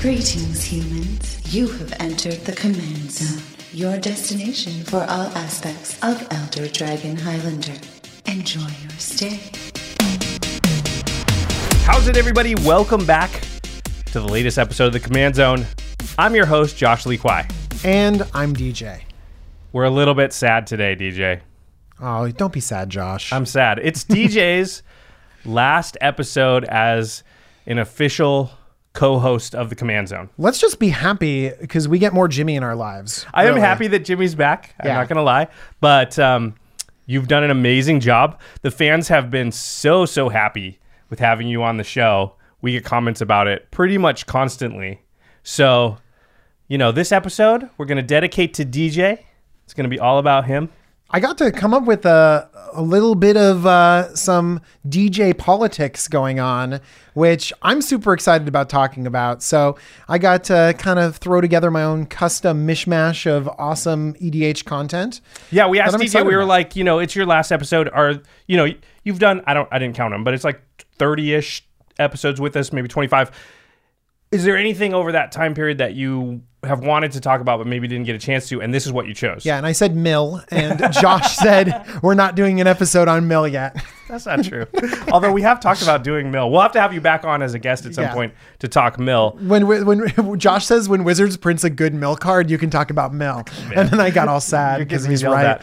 Greetings, humans. You have entered the Command Zone, your destination for all aspects of Elder Dragon Highlander. Enjoy your stay. How's it, everybody? Welcome back to the latest episode of the Command Zone. I'm your host, Josh Lee Kwai. And I'm DJ. We're a little bit sad today, DJ. Oh, don't be sad, Josh. I'm sad. It's DJ's last episode as an official co-host of the Command Zone. Let's just be happy because we get more Jimmy in our lives. I am happy that Jimmy's back. I'm not going to lie. But you've done an amazing job. The fans have been so happy with having you on the show. We get comments about it pretty much constantly. So, you know, this episode we're going to dedicate to DJ. It's going to be all about him. I got to come up with a little bit of some DJ politics going on, which I'm super excited about talking about. So I got to kind of throw together my own custom mishmash of awesome EDH content. Yeah, we asked DJ, we were like, you know, it's your last episode. You know, you've done, I didn't count them, but it's like 30-ish episodes with us, maybe 25. Is there anything over that time period that you have wanted to talk about but maybe didn't get a chance to, and this is what you chose? Yeah, and I said Mill, and Josh said we're not doing an episode on Mill yet. That's not true. Although we have talked about doing Mill. We'll have to have you back on as a guest at some point to talk Mill. When Josh says when Wizards prints a good Mill card, you can talk about Mill. And then I got all sad because he's right.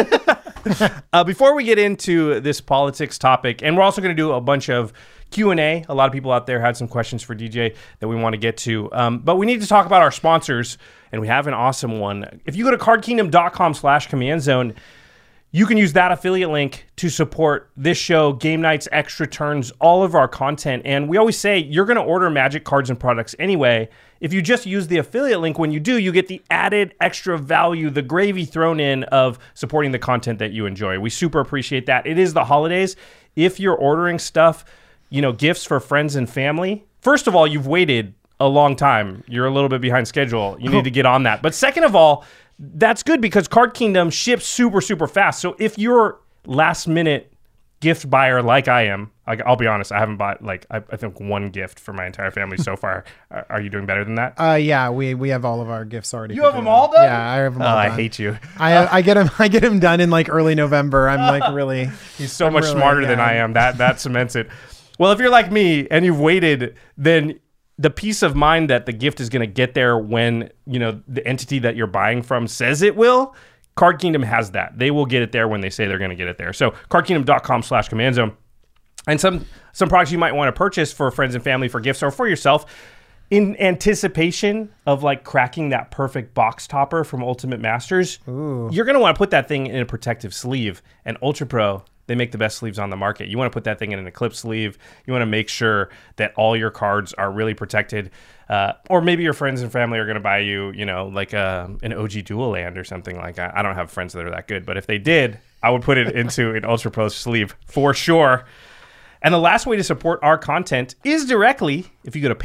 Before we get into this politics topic, and we're also going to do a bunch of Q&A. A lot of people out there had some questions for DJ that we want to get to. But we need to talk about our sponsors, and we have an awesome one. If you go to cardkingdom.com/command-zone, you can use that affiliate link to support this show, game nights, extra turns, all of our content. And we always say you're going to order Magic cards and products anyway. If you just use the affiliate link, when you do, you get the added extra value, the gravy thrown in of supporting the content that you enjoy. We super appreciate that. It is the holidays. If you're ordering stuff, you know, gifts for friends and family, first of all, you've waited a long time. You're a little bit behind schedule. You need to get on that. But second of all, that's good because Card Kingdom ships super fast. So if you're last minute gift buyer like I am, I'll be honest, I haven't bought I think one gift for my entire family so far. Are you doing better than that? Yeah, we have all of our gifts already. You have them all done? Yeah, I have them all done. I hate you. I get them done in like early November. I'm like really. He's so much smarter than I am. That cements it. Well, if you're like me and you've waited, then the peace of mind that the gift is going to get there when, you know, the entity that you're buying from says it will, Card Kingdom has that. They will get it there when they say they're going to get it there. So cardkingdom.com/command-zone. And some products you might want to purchase for friends and family for gifts or for yourself in anticipation of like cracking that perfect box topper from Ultimate Masters. Ooh. You're going to want to put that thing in a protective sleeve. And Ultra Pro, they make the best sleeves on the market. You want to put that thing in an Eclipse sleeve. You want to make sure that all your cards are really protected. Or maybe your friends and family are going to buy you, you know, like an OG Dual Land or something like that. I don't have friends that are that good, but if they did, I would put it into an Ultra Pro sleeve for sure. And the last way to support our content is directly if you go to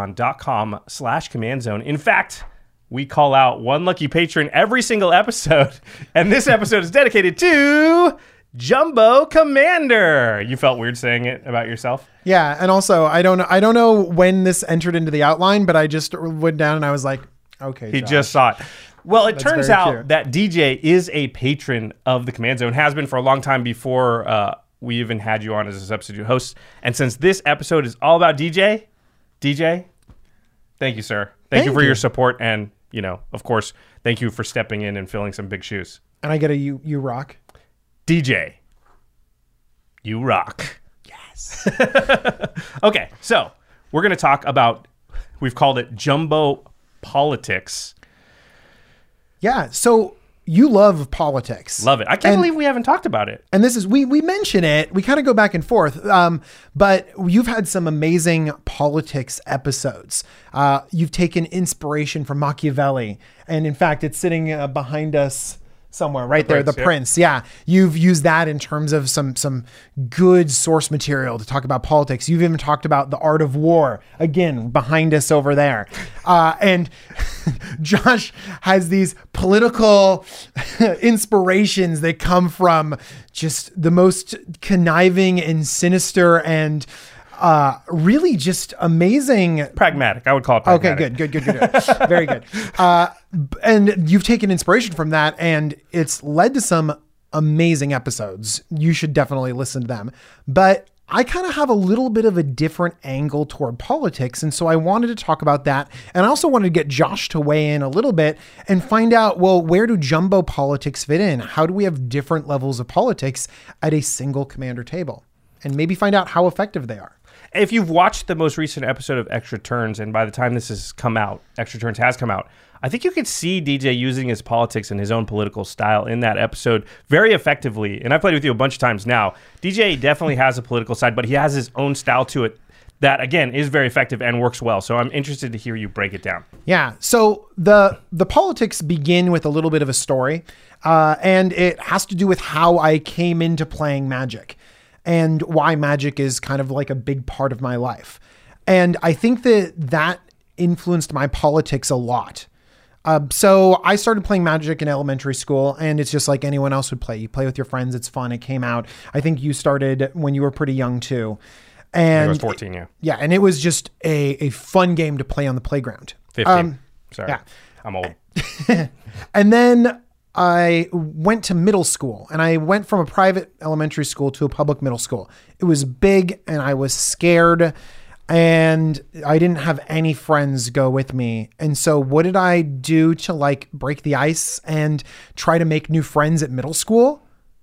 patreon.com/command-zone. In fact, we call out one lucky patron every single episode. And this episode is dedicated to Jumbo Commander. You felt weird saying it about yourself? Yeah, and also I don't know when this entered into the outline, but I just went down and I was like, okay, he Josh. just saw it. Well, it turns out cute. that DJ is a patron of the Command Zone, has been for a long time before we even had you on as a substitute host. And since this episode is all about DJ, thank you, sir. Thank you for your support. And, you know, of course, thank you for stepping in and filling some big shoes. And I get a you rock. DJ, you rock. Yes. Okay, so we're going to talk about, we've called it Jumbo Politics. Yeah, so you love politics. Love it. I can't believe we haven't talked about it. And this is, we mention it, we kind of go back and forth, but you've had some amazing politics episodes. You've taken inspiration from Machiavelli. And in fact, it's sitting behind us somewhere right there, the Prince. Yeah. You've used that in terms of some good source material to talk about politics. You've even talked about the art of war, again, behind us over there. And Josh has these political inspirations that come from just the most conniving and sinister and really just amazing. Pragmatic. I would call it Okay, pragmatic. good. Very good. And you've taken inspiration from that, and it's led to some amazing episodes. You should definitely listen to them. But I kind of have a little bit of a different angle toward politics. And so I wanted to talk about that. And I also wanted to get Josh to weigh in a little bit and find out, well, where do jumbo politics fit in? How do we have different levels of politics at a single commander table? And maybe find out how effective they are. If you've watched the most recent episode of Extra Turns, and by the time this has come out, Extra Turns has come out, I think you could see DJ using his politics and his own political style in that episode very effectively. And I've played with you a bunch of times now. DJ definitely has a political side, but he has his own style to it that, again, is very effective and works well. So I'm interested to hear you break it down. Yeah. So the politics begin with a little bit of a story, and it has to do with how I came into playing Magic and why Magic is kind of like a big part of my life. And I think that influenced my politics a lot. So I started playing Magic in elementary school, and it's just like anyone else would play. You play with your friends. It's fun. It came out. I think you started when you were pretty young too. And I was 14, yeah. Yeah. And it was just a fun game to play on the playground. 15. Sorry. Yeah. I'm old. And then I went to middle school, and I went from a private elementary school to a public middle school. It was big, and I was scared, and I didn't have any friends go with me. And so what did I do to like break the ice and try to make new friends at middle school?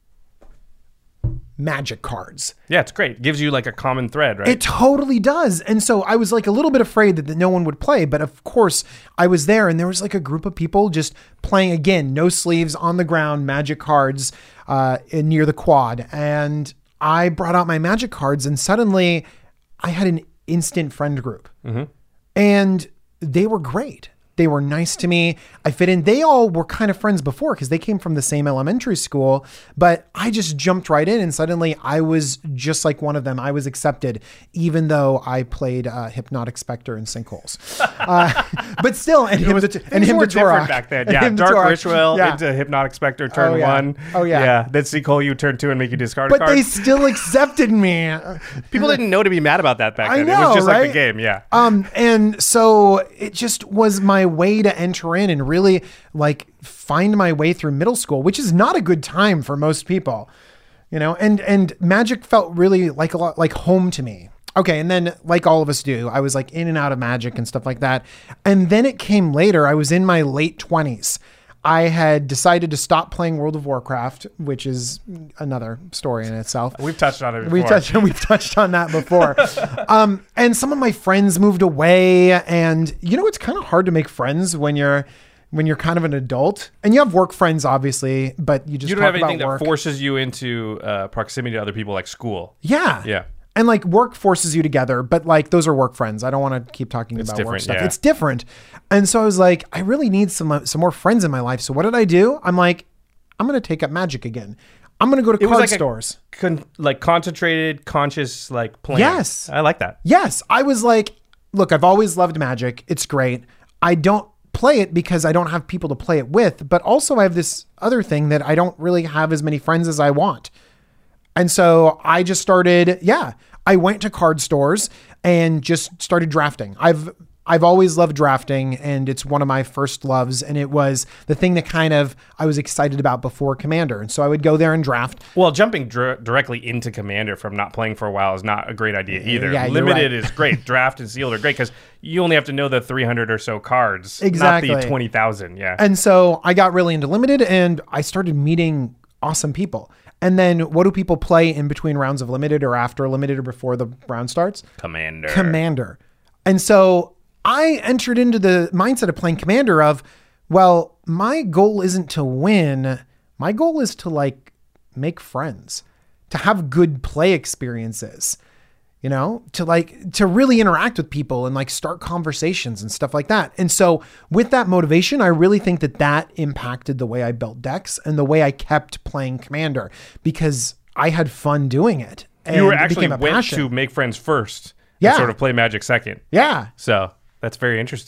Magic cards. Yeah, it's great. It gives you like a common thread, right? It totally does. And so I was like a little bit afraid that no one would play, but of course I was there, and there was like a group of people just playing, again, no sleeves, on the ground, Magic cards near the quad. And I brought out my Magic cards, and suddenly I had an instant friend group. Mm-hmm. And they were great. They were nice to me. I fit in. They all were kind of friends before because they came from the same elementary school, but I just jumped right in, and suddenly I was just like one of them. I was accepted, even though I played Hypnotic Spectre and Sinkholes. But still, and him to different back then. Yeah, Dark Ritual into Hypnotic Spectre turn 1. Oh yeah. Yeah, then Sinkhole you turn 2 and make you discard a but card. they still accepted me. People didn't know to be mad about that back then. I know, it was just right? like the game, yeah. And so it just was my way to enter in and really like find my way through middle school, which is not a good time for most people, you know, and Magic felt really like a lot like home to me. Okay. And then like all of us do, I was like in and out of Magic and stuff like that. And then it came later. I was in my late 20s. I had decided to stop playing World of Warcraft, which is another story in itself. We've touched on it before. We've touched on that before. And some of my friends moved away, and you know, it's kind of hard to make friends when you're kind of an adult, and you have work friends, obviously, but you don't have anything that forces you into proximity to other people like school. Yeah. Yeah. And like work forces you together, but like those are work friends. I don't want to keep talking about work stuff. Yeah. It's different. And so I was like, I really need some more friends in my life. So what did I do? I'm like, I'm going to take up Magic again. I'm going to go to card stores. Like concentrated, conscious, like playing. Yes. I like that. Yes. I was like, look, I've always loved Magic. It's great. I don't play it because I don't have people to play it with, but also I have this other thing that I don't really have as many friends as I want. And so I just started, I went to card stores and just started drafting. I've always loved drafting, and it's one of my first loves, and it was the thing that kind of I was excited about before Commander. And so I would go there and draft. Well, jumping directly into Commander from not playing for a while is not a great idea either. Yeah, Limited is great. Draft and Sealed are great because you only have to know the 300 or so cards, exactly. Not the 20,000. Yeah. And so I got really into Limited, and I started meeting awesome people. And then what do people play in between rounds of Limited or after Limited or before the round starts? Commander. And so I entered into the mindset of playing Commander of, well, my goal isn't to win. My goal is to like make friends, to have good play experiences, you know, to really interact with people and like start conversations and stuff like that. And so with that motivation, I really think that impacted the way I built decks and the way I kept playing Commander, because I had fun doing it. And you were actually went to make friends first. Yeah. And sort of play Magic second. Yeah. So that's very interesting.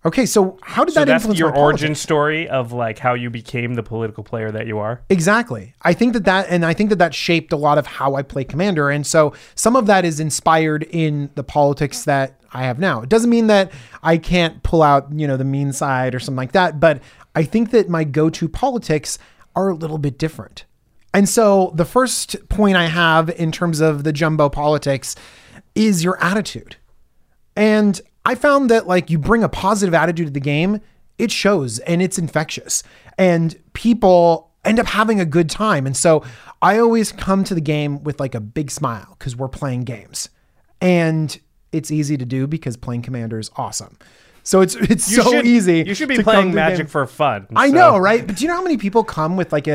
Okay, so how did So that that's influence your my origin politics? story of like how you became the political player that you are. Exactly. I think that shaped a lot of how I play Commander. And so some of that is inspired in the politics that I have now. It doesn't mean that I can't pull out, the mean side or something like that, but I think that my go-to politics are a little bit different. And so the first point I have in terms of the jumbo politics is your attitude. And I found that like you bring a positive attitude to the game, it shows and it's infectious and people end up having a good time. And so I always come to the game with like a big smile because we're playing games and it's easy to do because playing Commander is awesome. So it's so easy. You should be to playing come to Magic games. for fun. I so- know, right? But do you know how many people come with like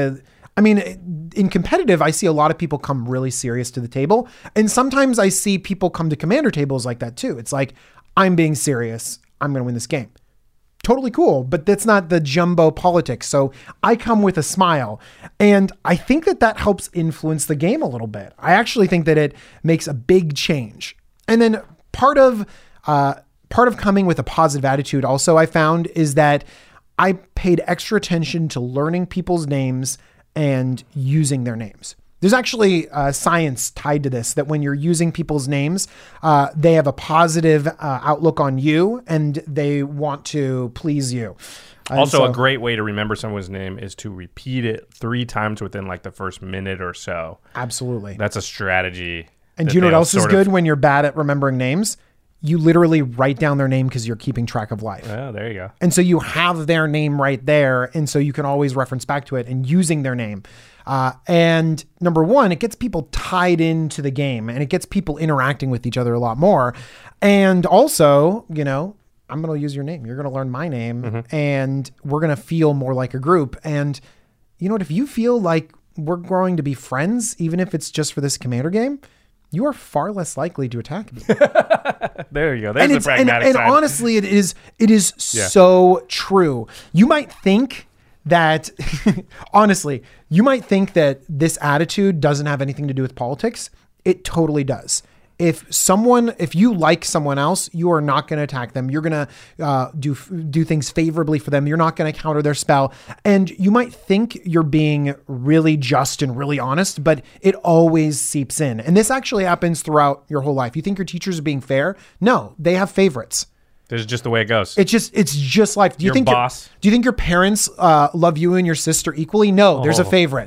in competitive, I see a lot of people come really serious to the table. And sometimes I see people come to Commander tables like that too. It's like, I'm being serious. I'm going to win this game. Totally cool. But that's not the jumbo politics. So I come with a smile. And I think that helps influence the game a little bit. I actually think that it makes a big change. And then part of coming with a positive attitude also I found is that I paid extra attention to learning people's names and using their names. There's actually science tied to this, that when you're using people's names, they have a positive outlook on you and they want to please you. And Also, a great way to remember someone's name is to repeat it 3 times within like the first minute or so. Absolutely. That's a strategy. And do you know what else is good when you're bad at remembering names? You literally write down their name because you're keeping track of life. Oh, there you go. And so you have their name right there. And so you can always reference back to it and using their name. And number one, it gets people tied into the game and it gets people interacting with each other a lot more. And also, I'm going to use your name. You're going to learn my name and we're going to feel more like a group. And you know what? If you feel like we're going to be friends, even if it's just for this Commander game, you are far less likely to attack me. There you go. There's the pragmatic and side. honestly, it is so true. You might think that, honestly, this attitude doesn't have anything to do with politics. It totally does. If you like someone else, you are not going to attack them. You're going to do things favorably for them. You're not going to counter their spell. And you might think you're being really just and really honest, but it always seeps in. And this actually happens throughout your whole life. You think your teachers are being fair? No, they have favorites. This is just the way it goes. It's just life. Do you Your think boss. Do you think your parents love you and your sister equally? No, there's a favorite.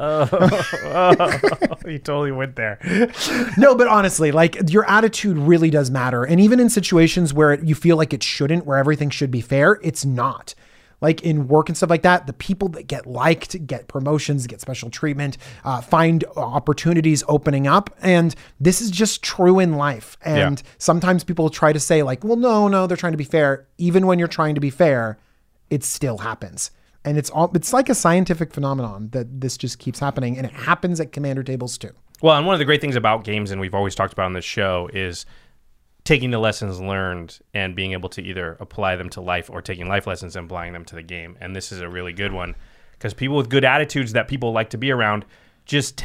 You totally went there. No, but honestly, like your attitude really does matter. And even in situations where you feel like it shouldn't, where everything should be fair, it's not. Like in work and stuff like that, the people that get liked, get promotions, get special treatment, find opportunities opening up. And this is just true in life. And sometimes people try to say like, well, no, they're trying to be fair. Even when you're trying to be fair, it still happens. And it's like a scientific phenomenon that this just keeps happening. And it happens at Commander tables too. Well, and one of the great things about games, and we've always talked about on this show, is taking the lessons learned and being able to either apply them to life or taking life lessons and applying them to the game. And this is a really good one because people with good attitudes that people like to be around just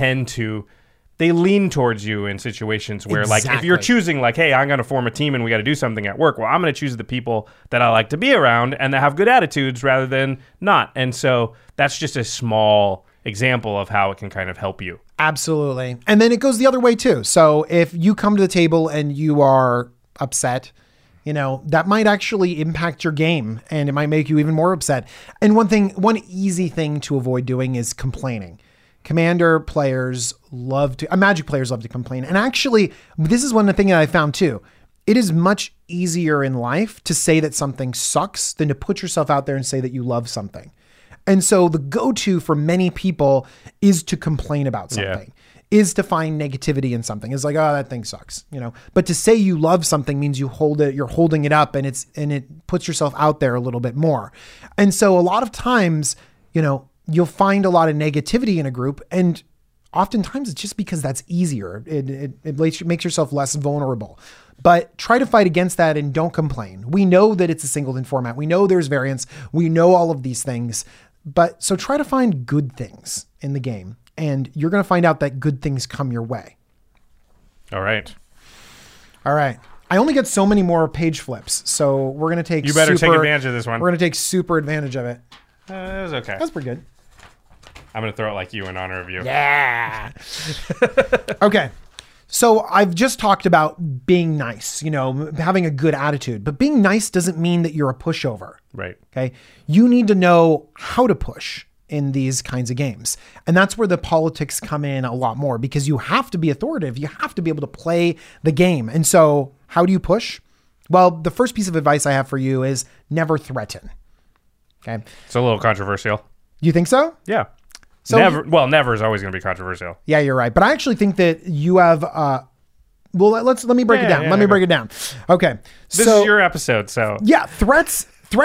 they lean towards you in situations where like if you're choosing like, hey, I'm going to form a team and we got to do something at work. Well, I'm going to choose the people that I like to be around and that have good attitudes rather than not. And so that's just a small example of how it can kind of help you. Absolutely. And then it goes the other way too. So if you come to the table and you are upset, that might actually impact your game and it might make you even more upset. And one easy thing to avoid doing is complaining. Magic players love to complain. And actually, this is one thing that I found too. It is much easier in life to say that something sucks than to put yourself out there and say that you love something. And so the go-to for many people is to complain about something, is to find negativity in something. It's like, oh, that thing sucks, But to say you love something means you're holding it up and it puts yourself out there a little bit more. And so a lot of times, you'll find a lot of negativity in a group, and oftentimes it's just because that's easier. It makes yourself less vulnerable. But try to fight against that and don't complain. We know that it's a singleton format. We know there's variance. We know all of these things. But so try to find good things in the game, and you're going to find out that good things come your way. All right. I only get so many more page flips, so we're going to take You better take advantage of this one. We're going to take super advantage of it. It was okay. That's pretty good. I'm going to throw it like you in honor of you. Yeah. Okay. So I've just talked about being nice, having a good attitude, but being nice doesn't mean that you're a pushover. Right. Okay. You need to know how to push in these kinds of games. And that's where the politics come in a lot more, because you have to be authoritative. You have to be able to play the game. And so how do you push? Well, the first piece of advice I have for you is never threaten. Okay. It's a little controversial. You think so? Yeah. So never is always going to be controversial. Yeah, you're right. But I actually think that you have, let me break it down. Let me break it down. Okay. This is your episode. So yeah, threats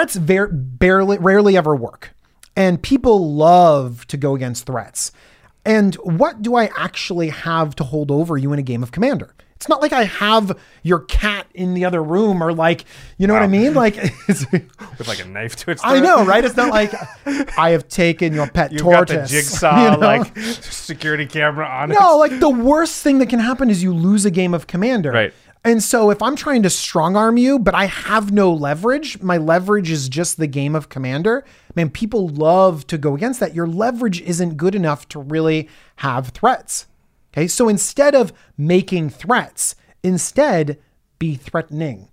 rarely ever work. And people love to go against threats. And what do I actually have to hold over you in a game of Commander? It's not like I have your cat in the other room, or like, you know what I mean? Like with like a knife to its throat. I know, right? It's not like I have taken your pet You've tortoise. got the jigsaw, like security camera on it. No, like the worst thing that can happen is you lose a game of Commander. Right. And so if I'm trying to strong arm you, but I have no leverage, my leverage is just the game of Commander, man, people love to go against that. Your leverage isn't good enough to really have threats. Okay. So instead of making threats, instead be threatening,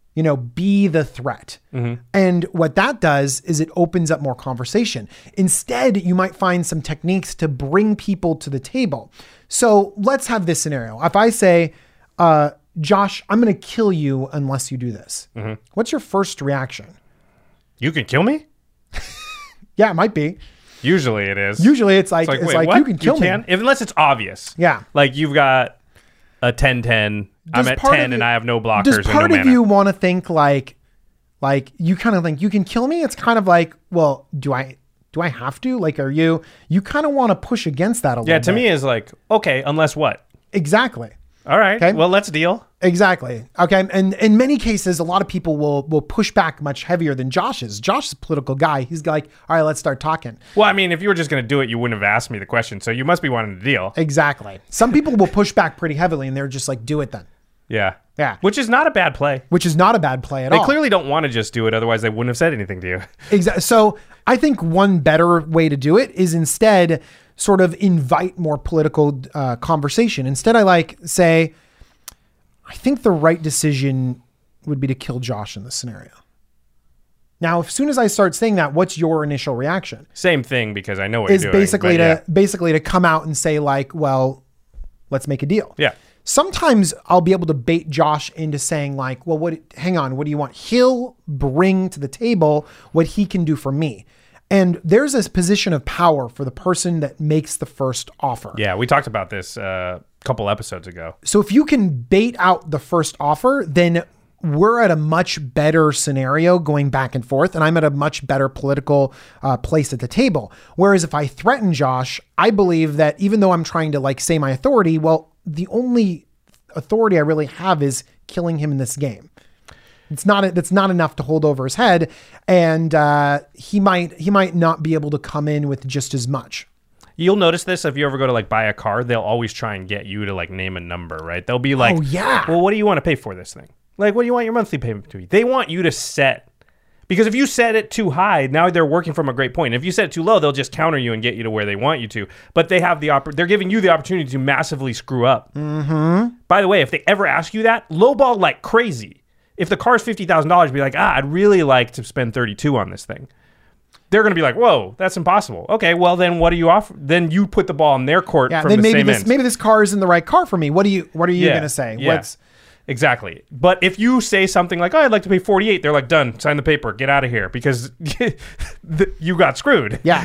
be the threat. Mm-hmm. And what that does is it opens up more conversation. Instead, you might find some techniques to bring people to the table. So let's have this scenario. If I say, Josh, I'm going to kill you unless you do this. Mm-hmm. What's your first reaction? You can kill me? Yeah, it might be. Usually it is. Usually it's like what? You can kill me. Unless it's obvious. Yeah. Like you've got a 10-10. I'm at 10 and I have no blockers. Does part of you want to think like you kind of think you can kill me? It's kind of like, well, do I have to? Like, you kind of want to push against that a little bit. Yeah, to me is like, okay, unless what? Exactly. All right. Okay. Well, let's deal. Exactly. Okay. And in many cases, a lot of people will push back much heavier than Josh is. Josh is a political guy. He's like, all right, let's start talking. Well, I mean, if you were just going to do it, you wouldn't have asked me the question. So you must be wanting to deal. Exactly. Some people will push back pretty heavily and they're just like, do it then. Yeah. Yeah. Which is not a bad play. Which is not a bad play at all. They clearly don't want to just do it. Otherwise, they wouldn't have said anything to you. Exactly. So I think one better way to do it is instead sort of invite more political conversation. Instead, I say, I think the right decision would be to kill Josh in this scenario. Now, as soon as I start saying that, what's your initial reaction? Same thing, because I know what you're doing. Basically to come out and say like, well, let's make a deal. Yeah. Sometimes I'll be able to bait Josh into saying like, well, hang on, what do you want? He'll bring to the table what he can do for me. And there's this position of power for the person that makes the first offer. Yeah, we talked about this a couple episodes ago. So if you can bait out the first offer, then we're at a much better scenario going back and forth, and I'm at a much better political place at the table. Whereas if I threaten Josh, I believe that even though I'm trying to say my authority, well, the only authority I really have is killing him in this game. That's not enough to hold over his head, and he might not be able to come in with just as much. You'll notice this if you ever go to buy a car, they'll always try and get you to name a number, right? They'll be like, oh yeah, well, what do you want to pay for this thing? What do you want your monthly payment to be? They want you to set, because if you set it too high, now they're working from a great point. If you set it too low, they'll just counter you and get you to where they want you to. But they have they're giving you the opportunity to massively screw up. Mm-hmm. By the way, if they ever ask you that, lowball like crazy. If the car's $50,000, be like, I'd really like to spend $32,000 on this thing. They're going to be like, whoa, that's impossible. Okay, well then what do you offer? Then you put the ball in their court from the same end. Maybe this car isn't the right car for me. What are you going to say? Yeah. Exactly. But if you say something like, I'd like to pay $48,000, they're like, done, sign the paper, get out of here, because you got screwed. Yeah,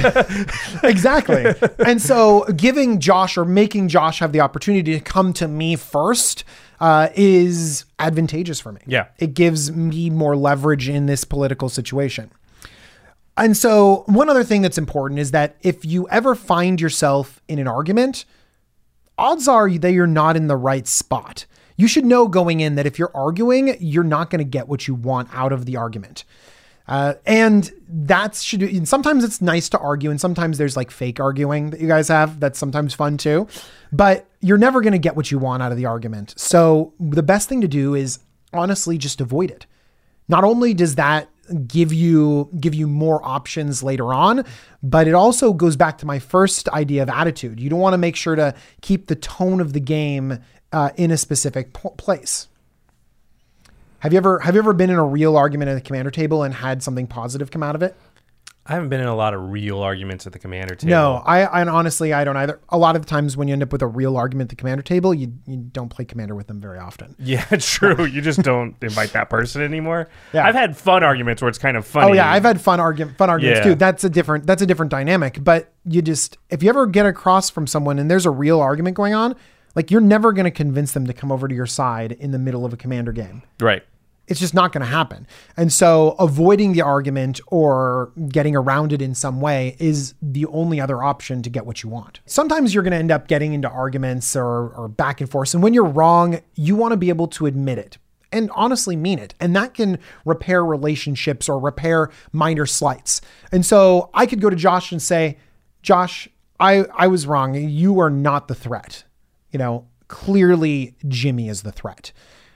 exactly. And so giving Josh or making Josh have the opportunity to come to me first is advantageous for me. Yeah. It gives me more leverage in this political situation. And so one other thing that's important is that if you ever find yourself in an argument, odds are that you're not in the right spot. You should know going in that if you're arguing, you're not going to get what you want out of the argument. And and sometimes it's nice to argue, and sometimes there's like fake arguing that you guys have. That's sometimes fun too, but you're never going to get what you want out of the argument. So the best thing to do is honestly just avoid it. Not only does that give you more options later on, but it also goes back to my first idea of attitude. You don't want to make sure to keep the tone of the game in a specific place. Have you ever been in a real argument at the commander table and had something positive come out of it? I haven't been in a lot of real arguments at the commander table. No, I honestly, I don't either. A lot of the times when you end up with a real argument at the commander table, you don't play commander with them very often. Yeah, true. You just don't invite that person anymore. Yeah. I've had fun arguments where it's kind of funny. Oh yeah, I've had fun arguments Yeah. too. That's a different dynamic. But if you ever get across from someone and there's a real argument going on, like you're never going to convince them to come over to your side in the middle of a commander game. Right. It's just not going to happen. And so avoiding the argument or getting around it in some way is the only other option to get what you want. Sometimes you're going to end up getting into arguments or back and forth. And when you're wrong, you want to be able to admit it and honestly mean it. And that can repair relationships or repair minor slights. And so I could go to Josh and say, Josh, I was wrong. You are not the threat. Clearly Jimmy is the threat.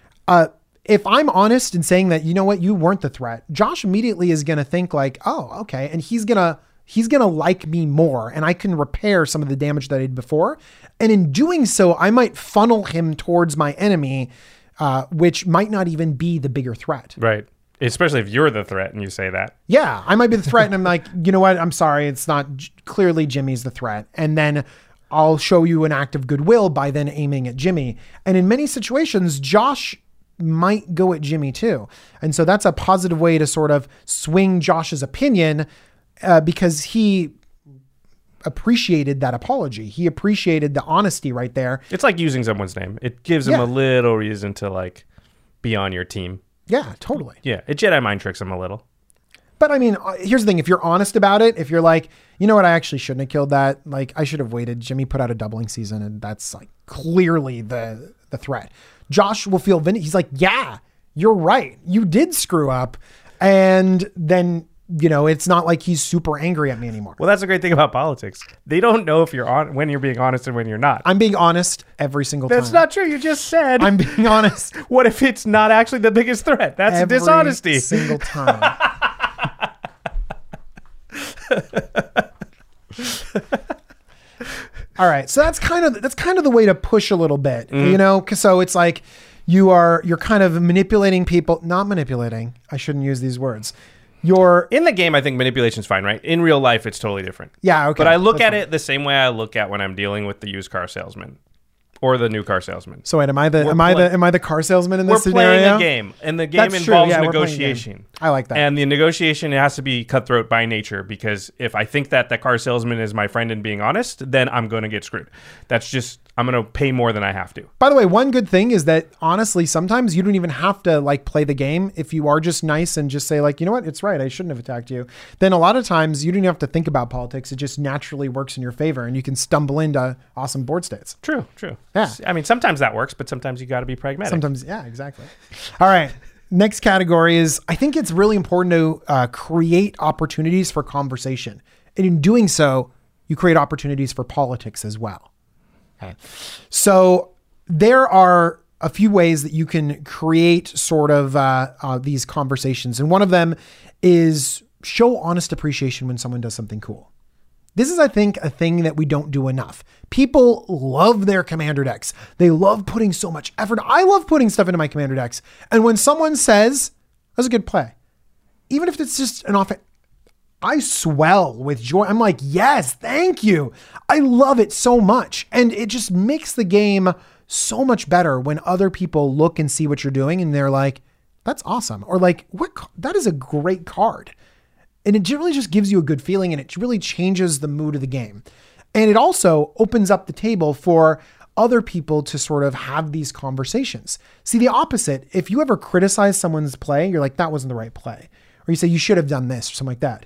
If I'm honest in saying that, you know what, you weren't the threat, Josh immediately is going to think like, oh, okay. And he's going to like me more, and I can repair some of the damage that I did before. And in doing so, I might funnel him towards my enemy, which might not even be the bigger threat. Right. Especially if you're the threat and you say that. Yeah. I might be the threat. And I'm like, you know what? I'm sorry. It's not clearly Jimmy's the threat. And then I'll show you an act of goodwill by then aiming at Jimmy. And in many situations, Josh might go at Jimmy too. And so that's a positive way to sort of swing Josh's opinion because he appreciated that apology. He appreciated the honesty right there. It's like using someone's name. It gives them a little reason to like be on your team. Yeah, totally. Yeah. It Jedi mind tricks them a little. But I mean, here's the thing. If you're honest about it, if you're like, you know what, I actually shouldn't have killed that. Like I should have waited. Jimmy put out a doubling season and that's like clearly the threat. Josh will feel he's like, yeah, you're right. You did screw up. And then, it's not like he's super angry at me anymore. Well, that's a great thing about politics. They don't know if when you're being honest and when you're not. I'm being honest every single time. That's not true. You just said. I'm being honest. What if it's not actually the biggest threat? That's every dishonesty. Every single time. All right. So that's kind of the way to push a little bit, so it's like you're kind of manipulating people, not manipulating. I shouldn't use these words. You're in the game. I think manipulation's fine, right? In real life, it's totally different. Yeah. Okay. But I look at it the same way I look at when I'm dealing with the used car salesman or the new car salesman. So wait, am I the car salesman in this scenario? We're playing a game, and the game involves negotiation. I like that. And the negotiation has to be cutthroat by nature because if I think that the car salesman is my friend and being honest, then I'm going to get screwed. That's just I'm going to pay more than I have to. By the way, one good thing is that honestly, sometimes you don't even have to like play the game. If you are just nice and just say like, you know what, it's right, I shouldn't have attacked you. Then a lot of times you don't even have to think about politics. It just naturally works in your favor and you can stumble into awesome board states. True. Yeah. I mean, sometimes that works, but sometimes you got to be pragmatic. Sometimes, yeah, exactly. All right. Next category is, I think it's really important to create opportunities for conversation. And in doing so, you create opportunities for politics as well. Okay. So there are a few ways that you can create sort of these conversations. And one of them is show honest appreciation when someone does something cool. This is, I think, a thing that we don't do enough. People love their commander decks. They love putting so much effort. I love putting stuff into my commander decks. And when someone says, that's a good play, even if it's just an off, I swell with joy. I'm like, yes, thank you. I love it so much. And it just makes the game so much better when other people look and see what you're doing and they're like, that's awesome. Or like, that is a great card. And it really just gives you a good feeling and it really changes the mood of the game. And it also opens up the table for other people to sort of have these conversations. See, the opposite, if you ever criticize someone's play, you're like, that wasn't the right play. Or you say, you should have done this or something like that.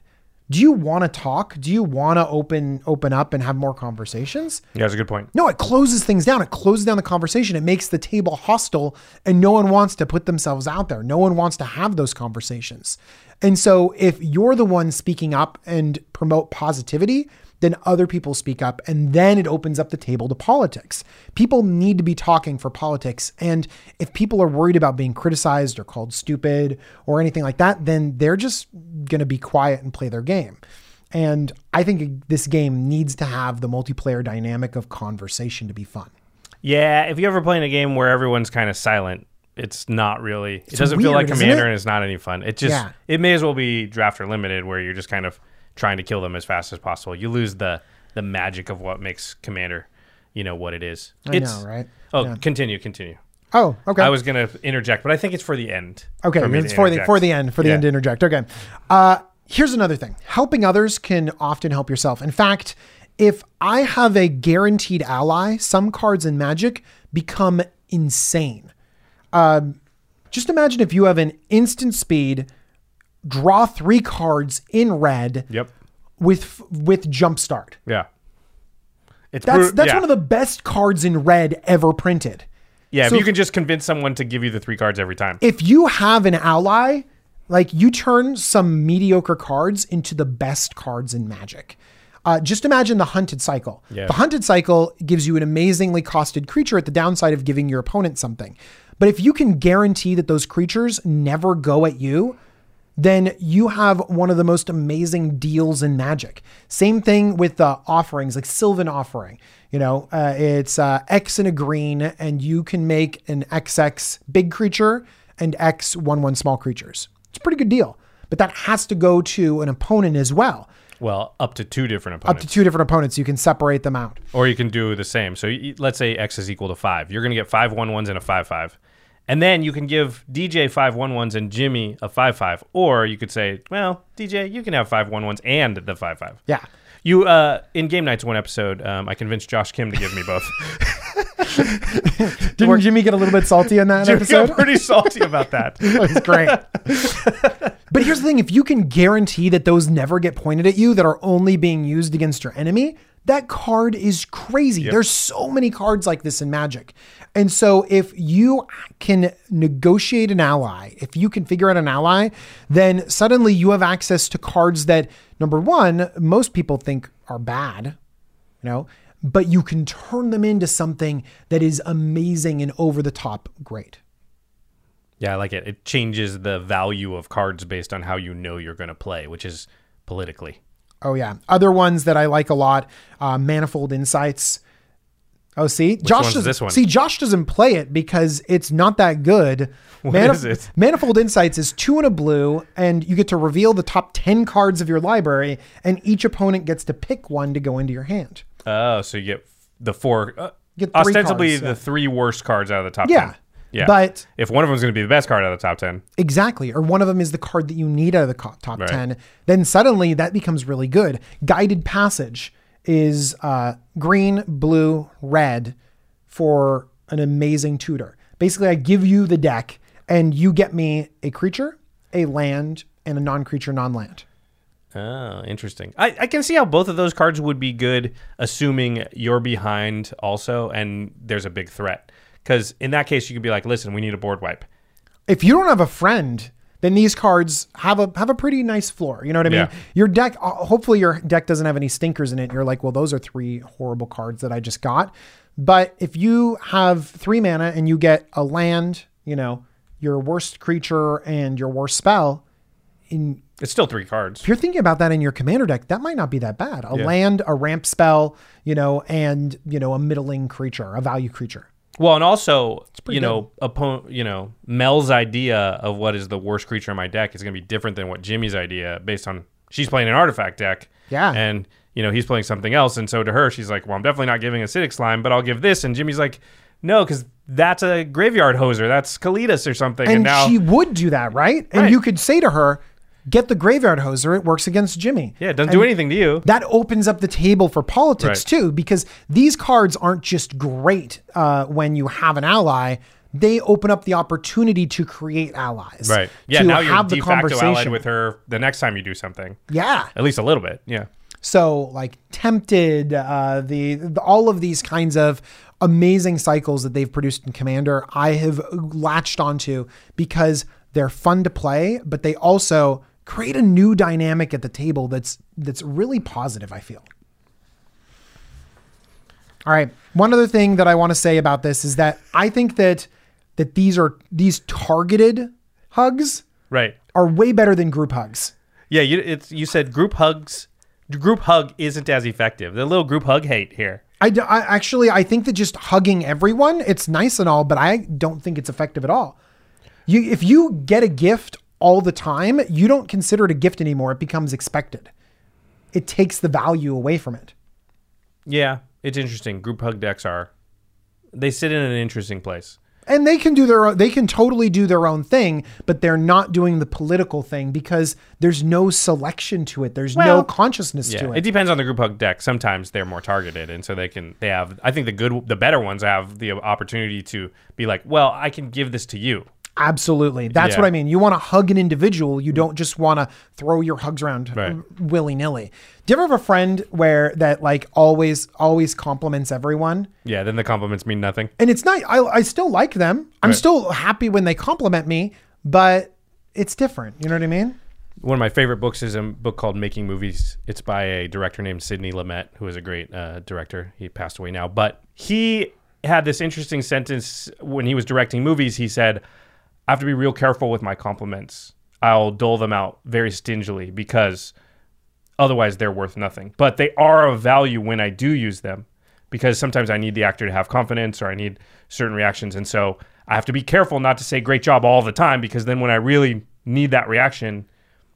Do you want to talk? Do you want to open up and have more conversations? Yeah, that's a good point. No, it closes things down. It closes down the conversation. It makes the table hostile, and no one wants to put themselves out there. No one wants to have those conversations. And so if you're the one speaking up and promote positivity, then other people speak up, and then it opens up the table to politics. People need to be talking for politics. And if people are worried about being criticized or called stupid or anything like that, then they're just going to be quiet and play their game. And I think this game needs to have the multiplayer dynamic of conversation to be fun. Yeah, if you ever play in a game where everyone's kind of silent, it's not really, it doesn't feel weird, like isn't Commander, it? and it's not any fun. It just, it may as well be draft or limited, where you're just kind of trying to kill them as fast as possible. You lose the magic of what makes Commander, what it is. I know, right? Oh, Yeah. continue. Oh, okay. I was going to interject, but I think it's for the end. Okay, me it's to for the interject. end to interject. Okay. Here's another thing. Helping others can often help yourself. In fact, if I have a guaranteed ally, some cards in Magic become insane. Just imagine if you have an instant speed, draw 3 cards in red Yep. with Jumpstart. Yeah. It's That's yeah. one of the best cards in red ever printed. Yeah, So if you can just convince someone to give you the 3 cards every time. If you have an ally, like you turn some mediocre cards into the best cards in Magic. Just imagine the Hunted Cycle. Yeah. The Hunted Cycle gives you an amazingly costed creature at the downside of giving your opponent something. But if you can guarantee that those creatures never go at you, then you have one of the most amazing deals in Magic. Same thing with the offerings, like Sylvan Offering. It's X and a green, and you can make an XX big creature and X 1/1 small creatures. It's a pretty good deal, but that has to go to an opponent as well. Well, up to 2 different Up opponents. to 2 different opponents, you can separate them out. Or you can do the same. So let's say X is equal to 5. You're going to get 5 1/1s and a 5/5. And then you can give DJ 5 1/1s and Jimmy a 5/5. Or you could say, well, DJ, you can have 5 1/1s and the 5/5. Yeah. You in Game Nights one episode, I convinced Josh Kim to give me both. Didn't Jimmy get a little bit salty on that Jimmy episode? got pretty salty about that. It was great. But here's the thing. If you can guarantee that those never get pointed at you, that are only being used against your enemy, that card is crazy. Yep. There's so many cards like this in Magic. And so if you can negotiate an ally, if you can figure out an ally, then suddenly you have access to cards that, number one, most people think are bad, but you can turn them into something that is amazing and over the top great. Yeah, I like it. It changes the value of cards based on how you're going to play, which is politically. Oh, yeah. Other ones that I like a lot, Manifold Insights. Oh, see? One's this one? See, Josh doesn't play it because it's not that good. What is it? Manifold Insights is 2 and a blue, and you get to reveal the top 10 cards of your library, and each opponent gets to pick one to go into your hand. Oh, so you get the 4... Get 3 ostensibly cards, yeah. the 3 worst cards out of the top 10. Yeah. Yeah. But if one of them is going to be the best card out of the top 10. exactly, or one of them is the card that you need out of the top Right. 10, then suddenly that becomes really good. Guided Passage is green, blue, red for an amazing tutor. Basically, I give you the deck and you get me a creature, a land, and a non-creature, non-land. Oh, interesting. I can see how both of those cards would be good, assuming you're behind also and there's a big threat. Because in that case, you could be like, listen, we need a board wipe. If you don't have a friend, then these cards have a pretty nice floor. You know what I mean? Yeah. Your deck, hopefully your deck doesn't have any stinkers in it. You're like, well, those are 3 horrible cards that I just got. But if you have 3 mana and you get a land, your worst creature and your worst spell, It's still 3 cards. if you're thinking about that in your commander deck, that might not be that bad. A land, a ramp spell, and a middling creature, a value creature. Well, and also, pretty Mel's idea of what is the worst creature in my deck is going to be different than what Jimmy's idea based on she's playing an artifact deck. Yeah. And, he's playing something else. And so to her, she's like, well, I'm definitely not giving Acidic Slime, but I'll give this. And Jimmy's like, no, because that's a graveyard hoser. That's Kalitas or something. And now she would do that, right? And Right. you could say to her, get the graveyard hoser. It works against Jimmy. yeah, it doesn't And do anything to you. That opens up the table for politics Right. too, because these cards aren't just great when you have an ally. they open up the opportunity to create allies. Right. Yeah, to now you're have the de facto allied conversation with her the next time you do something. Yeah. At least a little bit. Yeah. So like Tempted, the all of these kinds of amazing cycles that they've produced in Commander, I have latched onto because they're fun to play, but they also create a new dynamic at the table that's really positive, I feel. All right. One other thing that I want to say about this is that I think that these targeted hugs Right. are way better than group hugs. Yeah, you said group hug isn't as effective. The little group hug hate here. I think that just hugging everyone, it's nice and all, but I don't think it's effective at all. If you get a gift all the time, you don't consider it a gift anymore. It becomes expected. It takes the value away from it. Yeah, it's interesting. Group hug decks they sit in an interesting place. And they can totally do their own thing, but they're not doing the political thing because there's no selection to it. There's no consciousness to it. It depends on the group hug deck. Sometimes they're more targeted, and so they have. I think the better ones have the opportunity to be like, well, I can give this to you. Absolutely. That's what I mean. You want to hug an individual. You don't just want to throw your hugs around willy-nilly. Do you ever have a friend that like always compliments everyone? Yeah, then the compliments mean nothing. And it's not, I still like them. I'm still happy when they compliment me, but it's different. You know what I mean? One of my favorite books is a book called Making Movies. It's by a director named Sidney Lumet, who is a great director. He passed away now. But he had this interesting sentence when he was directing movies. He said, I have to be real careful with my compliments. I'll dole them out very stingily because otherwise they're worth nothing. But they are of value when I do use them because sometimes I need the actor to have confidence or I need certain reactions. And so I have to be careful not to say great job all the time because then when I really need that reaction,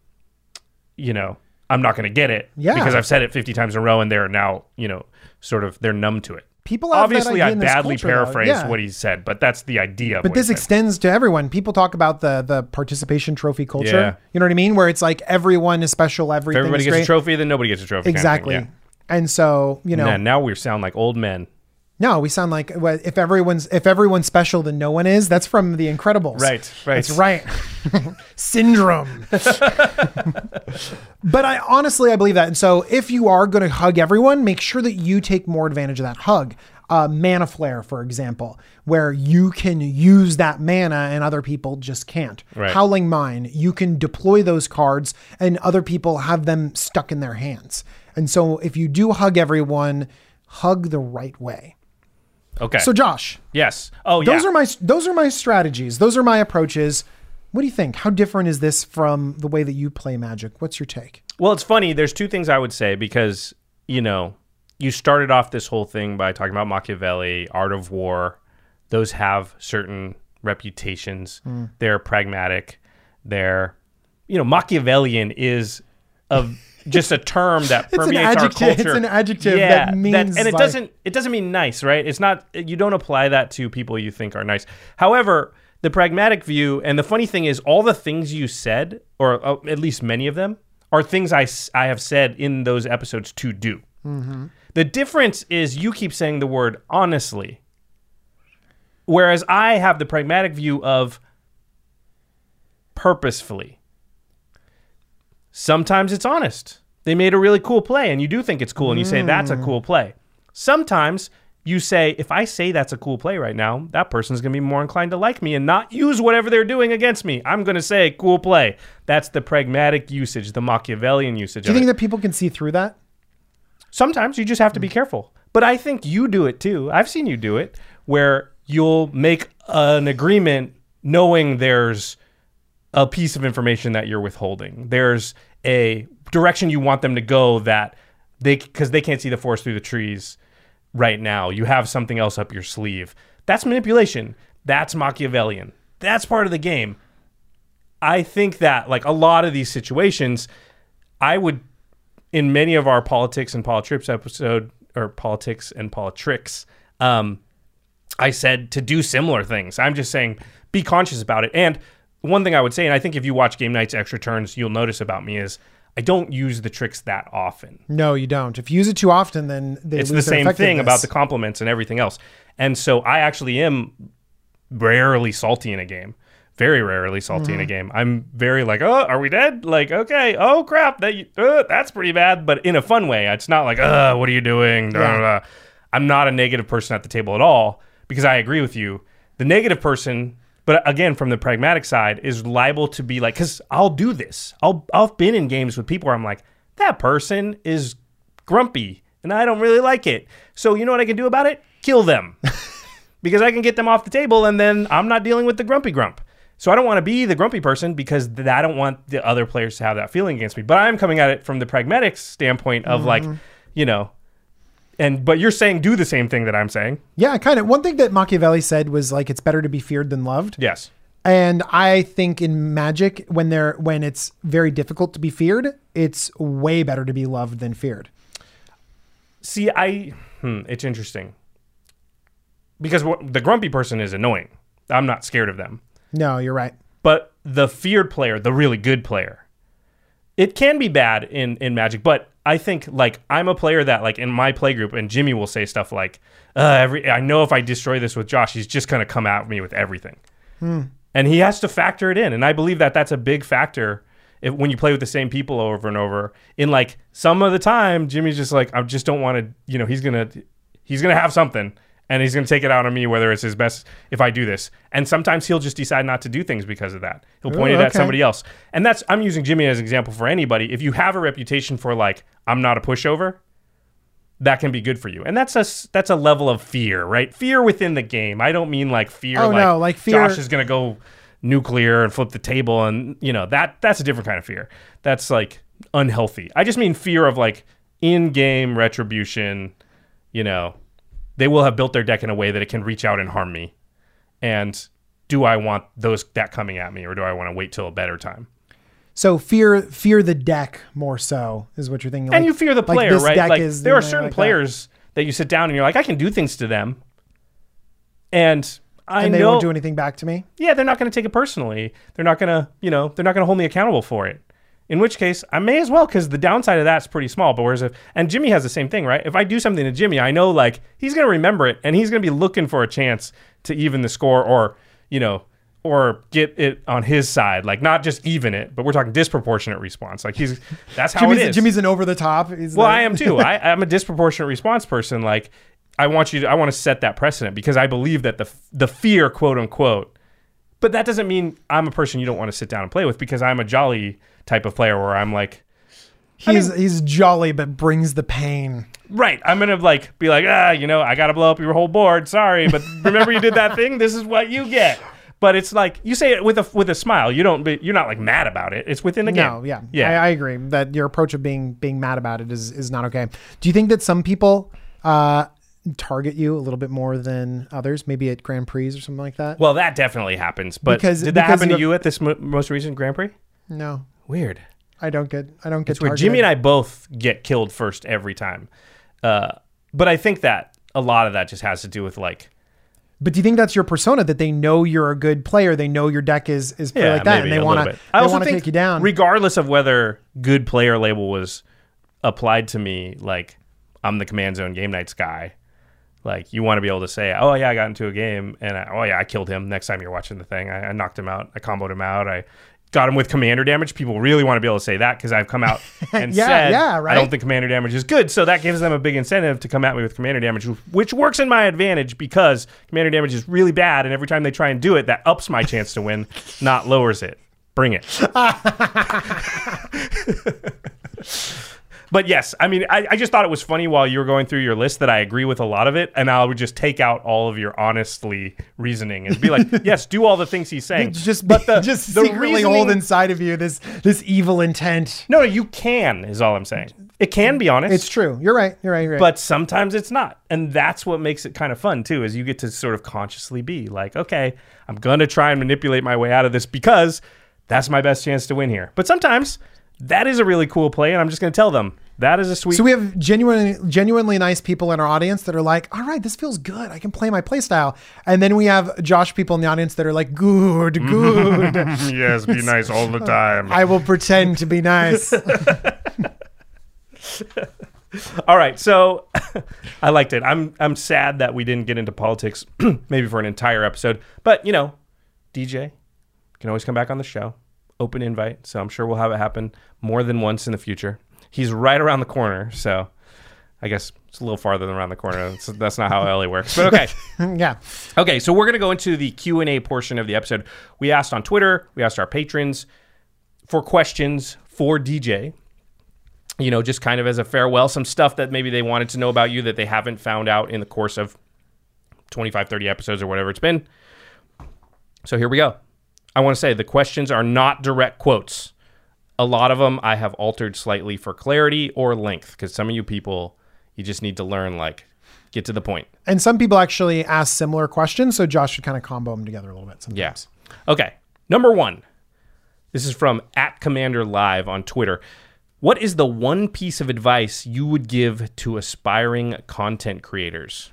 I'm not going to get it because I've said it 50 times in a row and they're now, they're numb to it. People have obviously that idea I in this badly culture, paraphrased what he said, but that's the idea. But this extends to everyone. People talk about the participation trophy culture. Yeah. You know what I mean? Where it's like everyone is special, everything if everybody is gets great. a trophy, then nobody gets a trophy. Exactly. Kind of thing, And so, Man, now we sound like old men. No, we sound like if everyone's special, then no one is. That's from The Incredibles. Right. That's right. Syndrome. But I honestly believe that. And so if you are going to hug everyone, make sure that you take more advantage of that hug. Mana Flare, for example, where you can use that mana and other people just can't. Right. Howling Mine, you can deploy those cards and other people have them stuck in their hands. And so if you do hug everyone, hug the right way. Okay. So Josh. Yes. Oh, yeah. Those are my strategies. Those are my approaches. What do you think? How different is this from the way that you play Magic? What's your take? Well, it's funny. There's two things I would say because, you started off this whole thing by talking about Machiavelli, Art of War. Those have certain reputations. They're pragmatic. They're, Machiavellian is just a term that permeates our culture. It's an adjective that means and it doesn't mean nice, right? It's not, you don't apply that to people you think are nice. However, the pragmatic view, and the funny thing is all the things you said, or at least many of them, are things I have said in those episodes to do. Mm-hmm. The difference is you keep saying the word honestly, whereas I have the pragmatic view of purposefully. Sometimes it's honest. They made a really cool play, and you do think it's cool, and you say that's a cool play. Sometimes you say, if I say that's a cool play right now, that person's going to be more inclined to like me and not use whatever they're doing against me. I'm going to say cool play. That's the pragmatic usage, the Machiavellian usage. Do you think that people can see through that? Sometimes you just have to be careful. But I think you do it too. I've seen you do it where you'll make an agreement knowing there's a piece of information that you're withholding. There's a direction you want them to go that because they can't see the forest through the trees right now. You have something else up your sleeve. That's manipulation. That's Machiavellian. That's part of the game. I think that like a lot of these situations, I would, in many of our politics and politrips episode, or politics and politricks, I said to do similar things. I'm just saying, be conscious about it. And one thing I would say, and I think if you watch Game Night's Extra Turns, you'll notice about me is I don't use the tricks that often. No, you don't. If you use it too often, then it's the same thing about the compliments and everything else. And so I actually am rarely salty in a game. Very rarely salty in a game. I'm very like, oh, are we dead? Like, okay, oh crap, that's pretty bad, but in a fun way. It's not like, what are you doing? Yeah. I'm not a negative person at the table at all, because I agree with you. The negative person, but again, from the pragmatic side, is liable to be like, because I'll do this. I've been in games with people where I'm like, that person is grumpy, and I don't really like it. So you know what I can do about it? Kill them. Because I can get them off the table, and then I'm not dealing with the grumpy grump. So I don't want to be the grumpy person, because I don't want the other players to have that feeling against me. But I'm coming at it from the pragmatic standpoint of like, you know, but you're saying do the same thing that I'm saying. Yeah, kind of. One thing that Machiavelli said was like, it's better to be feared than loved. Yes. And I think in Magic, when it's very difficult to be feared, it's way better to be loved than feared. See, it's interesting. Because the grumpy person is annoying. I'm not scared of them. No, you're right. But the feared player, the really good player, it can be bad in Magic. But I think, like, I'm a player that, like, in my play group, and Jimmy will say stuff like, I know if I destroy this with Josh, he's just going to come at me with everything. And he has to factor it in. And I believe that that's a big factor when you play with the same people over and over. In, like, some of the time, Jimmy's just like, I just don't want to, you know, he's going to have something. And he's going to take it out on me, whether it's his best if I do this. And sometimes he'll just decide not to do things because of that. He'll point it at somebody else. And I'm using Jimmy as an example for anybody. If you have a reputation for like, I'm not a pushover, that can be good for you. And that's a level of fear, right? Fear within the game. I don't mean like fear. Like fear. Josh is going to go nuclear and flip the table. And you know, that's a different kind of fear. That's like unhealthy. I just mean fear of like in-game retribution, you know. They will have built their deck in a way that it can reach out and harm me. And do I want that coming at me, or do I want to wait till a better time? So fear the deck more so is what you're thinking. And you fear the player, right? Like there are certain players that you sit down and you're like, I can do things to them. And they won't do anything back to me? Yeah, they're not going to take it personally. They're not going to hold me accountable for it. In which case, I may as well, because the downside of that's pretty small. But and Jimmy has the same thing, right? If I do something to Jimmy, I know like he's going to remember it, and he's going to be looking for a chance to even the score, or get it on his side. Like not just even it, but we're talking disproportionate response. Like that's how it is. Jimmy's an over the top. I am too. I'm a disproportionate response person. Like I want to set that precedent, because I believe that the fear, quote unquote. But that doesn't mean I'm a person you don't want to sit down and play with, because I'm a jolly type of player where I'm like, he's jolly but brings the pain. Right. I'm gonna like be like, I gotta blow up your whole board. Sorry, but remember you did that thing. This is what you get. But it's like you say it with a smile. You're not like mad about it. It's within the game. No, yeah. I agree that your approach of being mad about it is not okay. Do you think that some people target you a little bit more than others, maybe at Grand Prix or something like that? Well, that definitely happens. But did that happen to you at this most recent Grand Prix? No. Weird. I don't get targeted. Weird. Jimmy and I both get killed first every time. But I think that a lot of that just has to do with like. But do you think that's your persona, that they know you're a good player, they know your deck is play like that, and they want to take you down? Regardless of whether good player label was applied to me, like I'm the Command Zone Game Nights guy. Like you want to be able to say, oh yeah, I got into a game and I killed him. Next time you're watching the thing, I knocked him out. I comboed him out. I got him with commander damage. People really want to be able to say that, because I've come out and said, right? I don't think commander damage is good. So that gives them a big incentive to come at me with commander damage, which works in my advantage, because commander damage is really bad. And every time they try and do it, that ups my chance to win, not lowers it. Bring it. But yes, I mean, I just thought it was funny while you were going through your list that I agree with a lot of it, and I would just take out all of your honestly reasoning and be like, yes, do all the things he's saying. Just secretly hold inside of you this evil intent. No, you can, is all I'm saying. It can be honest. It's true. You're right. But sometimes it's not. And that's what makes it kind of fun too, is you get to sort of consciously be like, okay, I'm going to try and manipulate my way out of this because that's my best chance to win here. But sometimes that is a really cool play, and I'm just going to tell them that is a sweet. So we have genuinely nice people in our audience that are like, all right, this feels good. I can play my play style. And then we have Josh people in the audience that are like, good. Yes, be nice all the time. I will pretend to be nice. All right, so I liked it. I'm sad that we didn't get into politics maybe for an entire episode, but you know, DJ can always come back on the show. Open invite, so I'm sure we'll have it happen more than once in the future. He's right around the corner, so I guess it's a little farther than around the corner. That's not how LA works, but okay. Yeah. Okay, so we're going to go into the Q&A portion of the episode. We asked on Twitter, we asked our patrons for questions for DJ. You know, just kind of as a farewell, some stuff that maybe they wanted to know about you that they haven't found out in the course of 25, 30 episodes or whatever it's been. So here we go. I want to say the questions are not direct quotes. A lot of them I have altered slightly for clarity or length because some of you people, you just need to learn, like, get to the point. And some people actually ask similar questions, so Josh should kind of combo them together a little bit sometimes. Yeah. Okay. Number 1. This is from @CommanderLive on Twitter. What is the one piece of advice you would give to aspiring content creators?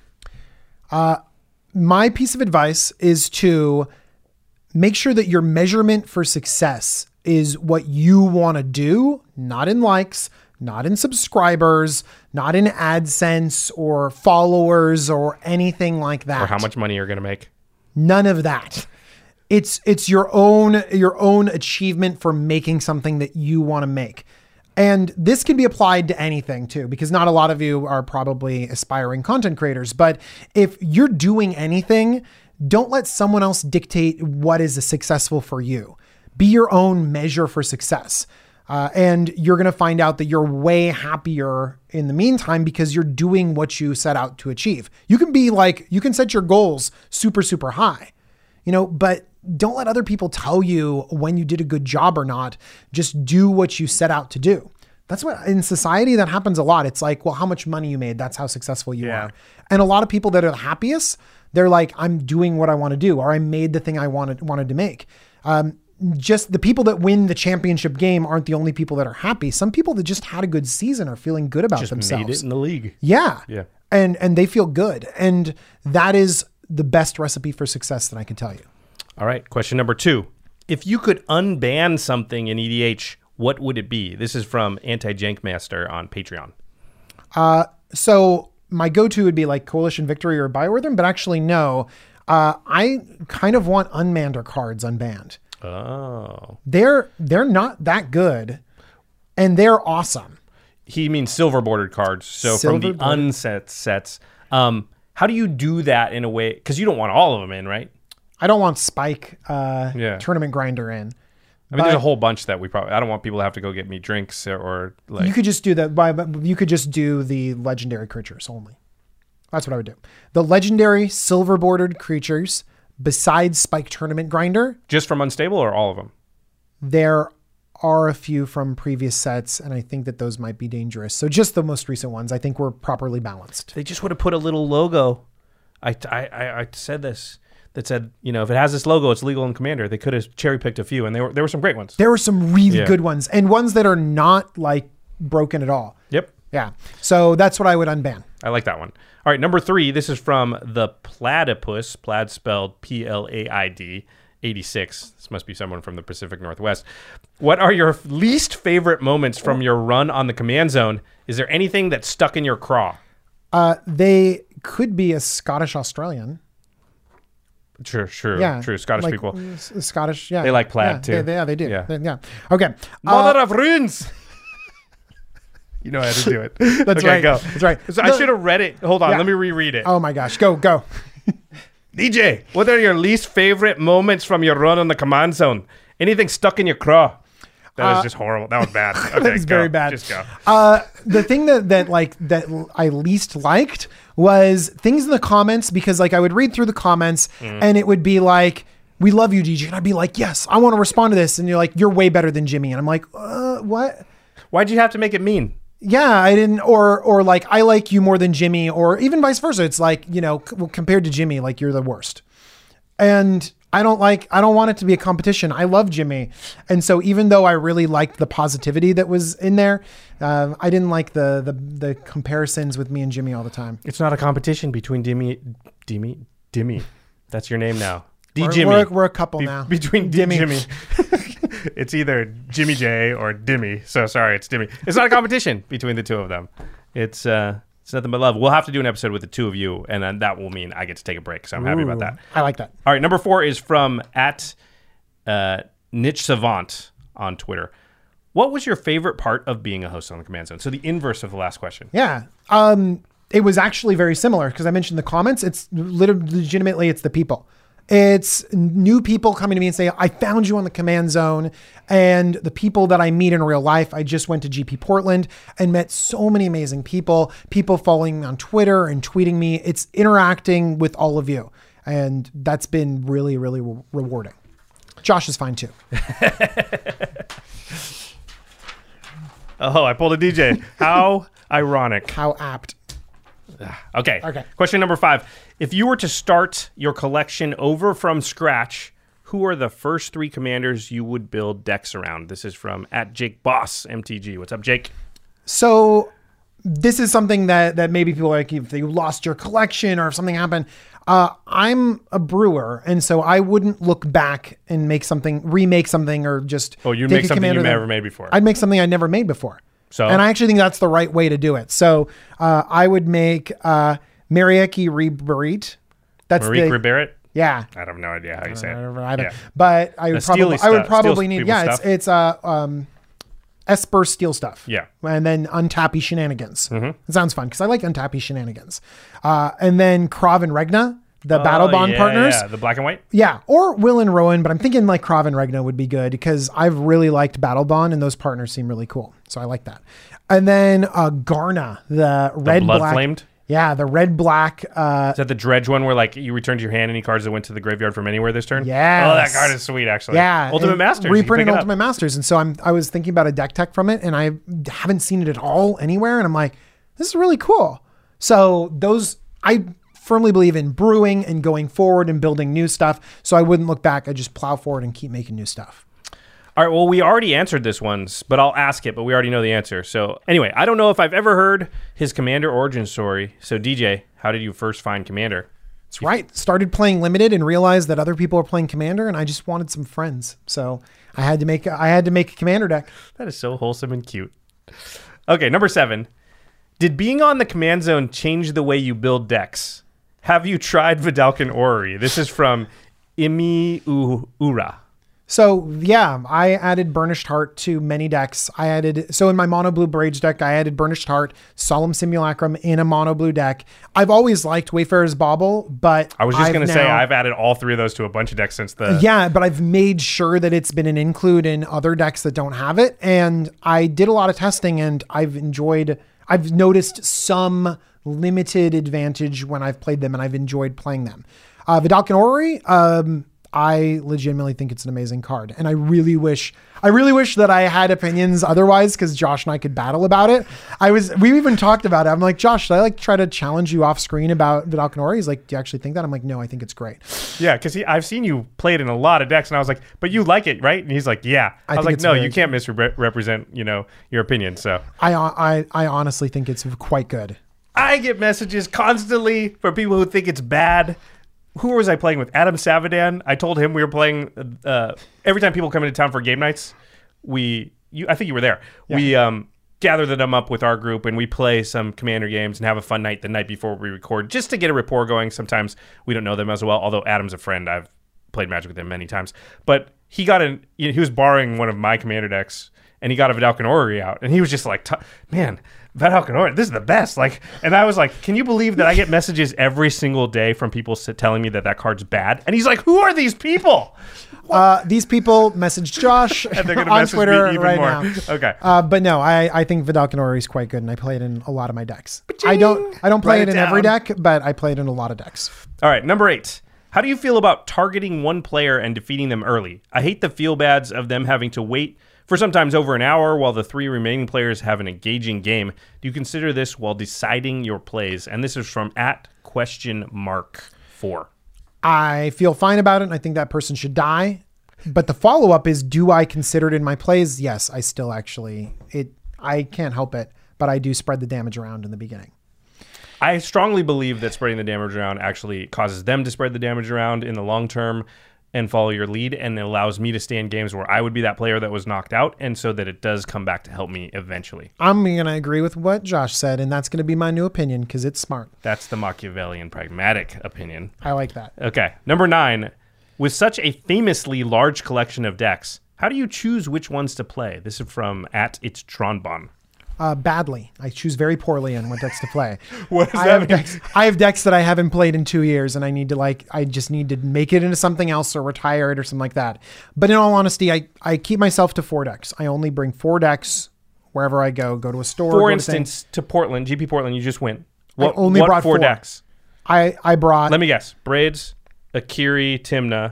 My piece of advice is to make sure that your measurement for success is what you want to do, not in likes, not in subscribers, not in AdSense or followers or anything like that. Or how much money you're going to make? None of that. It's your own achievement for making something that you want to make. And this can be applied to anything too, because not a lot of you are probably aspiring content creators. But if you're doing anything, don't let someone else dictate what is successful for you. Be your own measure for success. And you're going to find out that you're way happier in the meantime because you're doing what you set out to achieve. You can set your goals super, super high, but don't let other people tell you when you did a good job or not. Just do what you set out to do. That's what in society that happens a lot. It's like, well, how much money you made, that's how successful you are. And a lot of people that are the happiest, they're like, I'm doing what I want to do, or I made the thing I wanted to make. Just the people that win the championship game aren't the only people that are happy. Some people that just had a good season are feeling good about themselves. Made it in the league. Yeah. And they feel good. And that is the best recipe for success that I can tell you. All right. Question number 2. If you could unban something in EDH, what would it be? This is from Anti-Jankmaster on Patreon. So my go-to would be like Coalition Victory or Biorhythm, but actually no. I kind of want Unmander cards unbanned. Oh. They're not that good, and they're awesome. He means silver bordered cards. So from the unset sets, how do you do that in a way? Because you don't want all of them in, right? I don't want Spike Tournament Grinder in. I mean, there's a whole bunch that I don't want people to have to go get me drinks or like. You could just do that. You could just do the legendary creatures only. That's what I would do. The legendary silver bordered creatures besides Spike Tournament Grinder. Just from Unstable or all of them? There are a few from previous sets, and I think that those might be dangerous. So just the most recent ones, I think, were properly balanced. They just would have put a little logo. I said this. That said, if it has this logo, it's legal in Commander. They could have cherry picked a few, and there were some great ones. There were some really good ones, and ones that are not like broken at all. Yep. Yeah. So that's what I would unban. I like that one. All right, number 3. This is from the Platypus. Plaid spelled Plaid 86. This must be someone from the Pacific Northwest. What are your least favorite moments from your run on the Command Zone? Is there anything that stuck in your craw? They could be a Scottish Australian. True. Yeah, true. Scottish people. Scottish, yeah. They like plaid too. They do. Yeah. Okay. Mother of runes. You know how to do it. That's okay, right. Go. That's right. So I should have read it. Hold on. Yeah. Let me reread it. Oh my gosh. Go. DJ, what are your least favorite moments from your run on the Command Zone? Anything stuck in your craw? That was just horrible. That was bad. Okay, that was very bad. Just go. The thing that I least liked was things in the comments, because I would read through the comments and it would be like, "We love you, DJ," and I'd be like, "Yes, I want to respond to this," and you're like, "You're way better than Jimmy," and I'm like, "What? Why'd you have to make it mean?" Yeah, I didn't, or like, "I like you more than Jimmy," or even vice versa. It's like, compared to Jimmy, like, you're the worst. And I don't want it to be a competition. I love Jimmy. And so even though I really liked the positivity that was in there, I didn't like the comparisons with me and Jimmy all the time. It's not a competition between Dimmy. That's your name now. Jimmy. We're a couple now. Between Jimmy. It's either Jimmy J or Dimmy. So sorry, it's Dimmy. It's not a competition between the two of them. It's nothing but love. We'll have to do an episode with the two of you, and then that will mean I get to take a break. So I'm happy about that. I like that. All right, number 4 is from Niche Savant on Twitter. What was your favorite part of being a host on the Command Zone? So the inverse of the last question. Yeah. It was actually very similar because I mentioned the comments. It's legitimately, it's the people. It's new people coming to me and saying, I found you on the Command Zone, and the people that I meet in real life. I just went to GP Portland and met so many amazing people following me on Twitter and tweeting me. It's interacting with all of you. And that's been really, really rewarding. Josh is fine too. Oh, I pulled a DJ. How ironic. How apt. Okay. Question number 5. If you were to start your collection over from scratch, who are the first 3 commanders you would build decks around? This is from @JakeBossMTG. What's up, Jake? So this is something that maybe people like if you lost your collection or if something happened. I'm a brewer, and so I wouldn't look back and remake something, or just you'd make something you never made before. I'd make something I never made before. So, and I actually think that's the right way to do it. So I would make Marieki Reberit. That's Marieke Reberit? Yeah. I have no idea how you say it. Yeah. But I would probably need it's Esper Steel Stuff. Yeah. And then Untappy Shenanigans. It sounds fun because I like Untappy Shenanigans. And then Krav and Regna, the Battle Bond partners. Yeah, the black and white. Yeah. Or Will and Rowan, but I'm thinking like Krav and Regna would be good because I've really liked Battle Bond and those partners seem really cool. So I like that. And then Garna, the red blood black. Flamed? Yeah, the red black. Is that the dredge one where like you returned your hand any cards that went to the graveyard from anywhere this turn? Yeah. Oh, that card is sweet, actually. Yeah. Ultimate Masters. Reprinted Ultimate Masters. And so I was thinking about a deck tech from it, and I haven't seen it at all anywhere. And I'm like, this is really cool. So I firmly believe in brewing and going forward and building new stuff. So I wouldn't look back. I just plow forward and keep making new stuff. All right, well, we already answered this once, but I'll ask it, but we already know the answer. So anyway, I don't know if I've ever heard his Commander origin story. So DJ, how did you first find Commander? That's right. Started playing Limited and realized that other people are playing Commander, and I just wanted some friends. So I had to make a Commander deck. That is so wholesome and cute. Okay, number 7. Did being on the Command Zone change the way you build decks? Have you tried Vidalcan Orrery? This is from Imi Ura. So yeah, I added Burnished Heart to many decks. So in my mono blue Braids deck, I added Burnished Heart, Solemn Simulacrum in a mono blue deck. I've always liked Wayfarer's Bauble, but I was just going to say I've added all 3 of those to a bunch of decks since the... Yeah, but I've made sure that it's been an include in other decks that don't have it. And I did a lot of testing, and I've noticed some limited advantage when I've played them, and I've enjoyed playing them. Vidalcan Orrery, I legitimately think it's an amazing card, and I really wish that I had opinions otherwise, because Josh and I could battle about it. We even talked about it. I'm like, Josh, should I try to challenge you off screen about Vidalcan Orrery? He's like, do you actually think that? I'm like, no, I think it's great. Yeah, because I've seen you play it in a lot of decks, and I was like, but you like it, right? And he's like, yeah. I was like, no, you can't misrepresent, your opinion. So I honestly think it's quite good. I get messages constantly from people who think it's bad. Who was I playing with? Adam Savadan. I told him we were playing every time people come into town for game nights. I think you were there. Yeah. We gather them up with our group and we play some Commander games and have a fun night the night before we record, just to get a rapport going. Sometimes we don't know them as well, although Adam's a friend. I've played Magic with him many times. But he was borrowing one of my Commander decks, and he got a Vidalcan Orrery out, and he was just like, man, Vidalcan Orrery, this is the best. And I was like, can you believe that I get messages every single day from people telling me that card's bad? And he's like, who are these people? These people messaged Josh and they're gonna on message Twitter me even right more. now. Okay. But no, I think Vidalcan Orrery is quite good, and I play it in a lot of my decks. I don't play it in every deck, but I play it in a lot of decks. All right, number 8. How do you feel about targeting one player and defeating them early? I hate the feel-bads of them having to wait for sometimes over an hour while the 3 remaining players have an engaging game. Do you consider this while deciding your plays? And this is from @4. I feel fine about it, and I think that person should die. But the follow-up is, do I consider it in my plays? Yes, I still I can't help it, but I do spread the damage around in the beginning. I strongly believe that spreading the damage around actually causes them to spread the damage around in the long term. and follow your lead, and it allows me to stay in games where I would be that player that was knocked out, and so that it does come back to help me eventually. I'm going to agree with what Josh said, and that's going to be my new opinion because it's smart. That's the Machiavellian pragmatic opinion. I like that. Okay, number 9. With such a famously large collection of decks, how do you choose which ones to play? This is from @itstronbon. Badly. I choose very poorly on what decks to play. What does I that have mean? I have decks that I haven't played in 2 years, and I just need to make it into something else or retire it or something like that. But in all honesty, I keep myself to 4 decks. I only bring 4 decks wherever I go to a store. For go to instance, to Portland, GP Portland, you just went. only brought 4 decks? I brought. Let me guess. Braids, Akiri, Timna,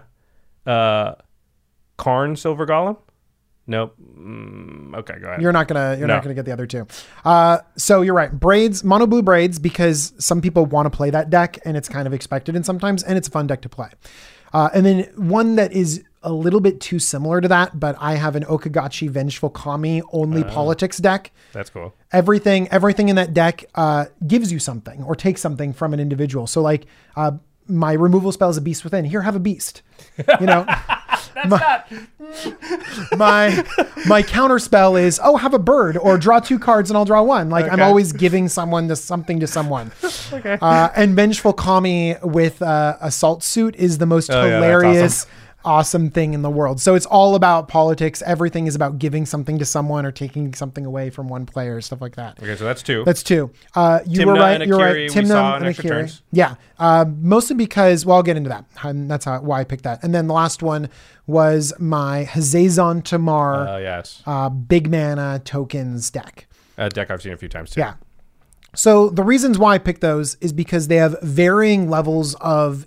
Karn, Silver Golem? Nope. Okay, go ahead. You're not gonna get the other 2. So you're right. Braids, mono blue braids, because some people want to play that deck and it's kind of expected, and sometimes, and it's a fun deck to play. And then one that is a little bit too similar to that, but I have an Okagachi Vengeful Kami only politics deck. That's cool. Everything in that deck gives you something or takes something from an individual. So like my removal spell is a Beast Within. Here, have a beast. You know. My counter spell is, have a bird, or draw 2 cards and I'll draw 1. Like, okay. I'm always giving something to someone. Okay. And Vengeful Kami with Assault Suit is the most hilarious, awesome thing in the world. So it's all about politics. Everything is about giving something to someone or taking something away from one player, stuff like that. Okay, so that's 2. That's 2. You Timna were right. And You're Akiri, right. Timna and Akiri. Turns. Yeah. Mostly because, I'll get into that. And that's why I picked that. And then the last one was my Hazezon Tamar yes. big mana tokens deck. A deck I've seen a few times too. Yeah. So the reasons why I picked those is because they have varying levels of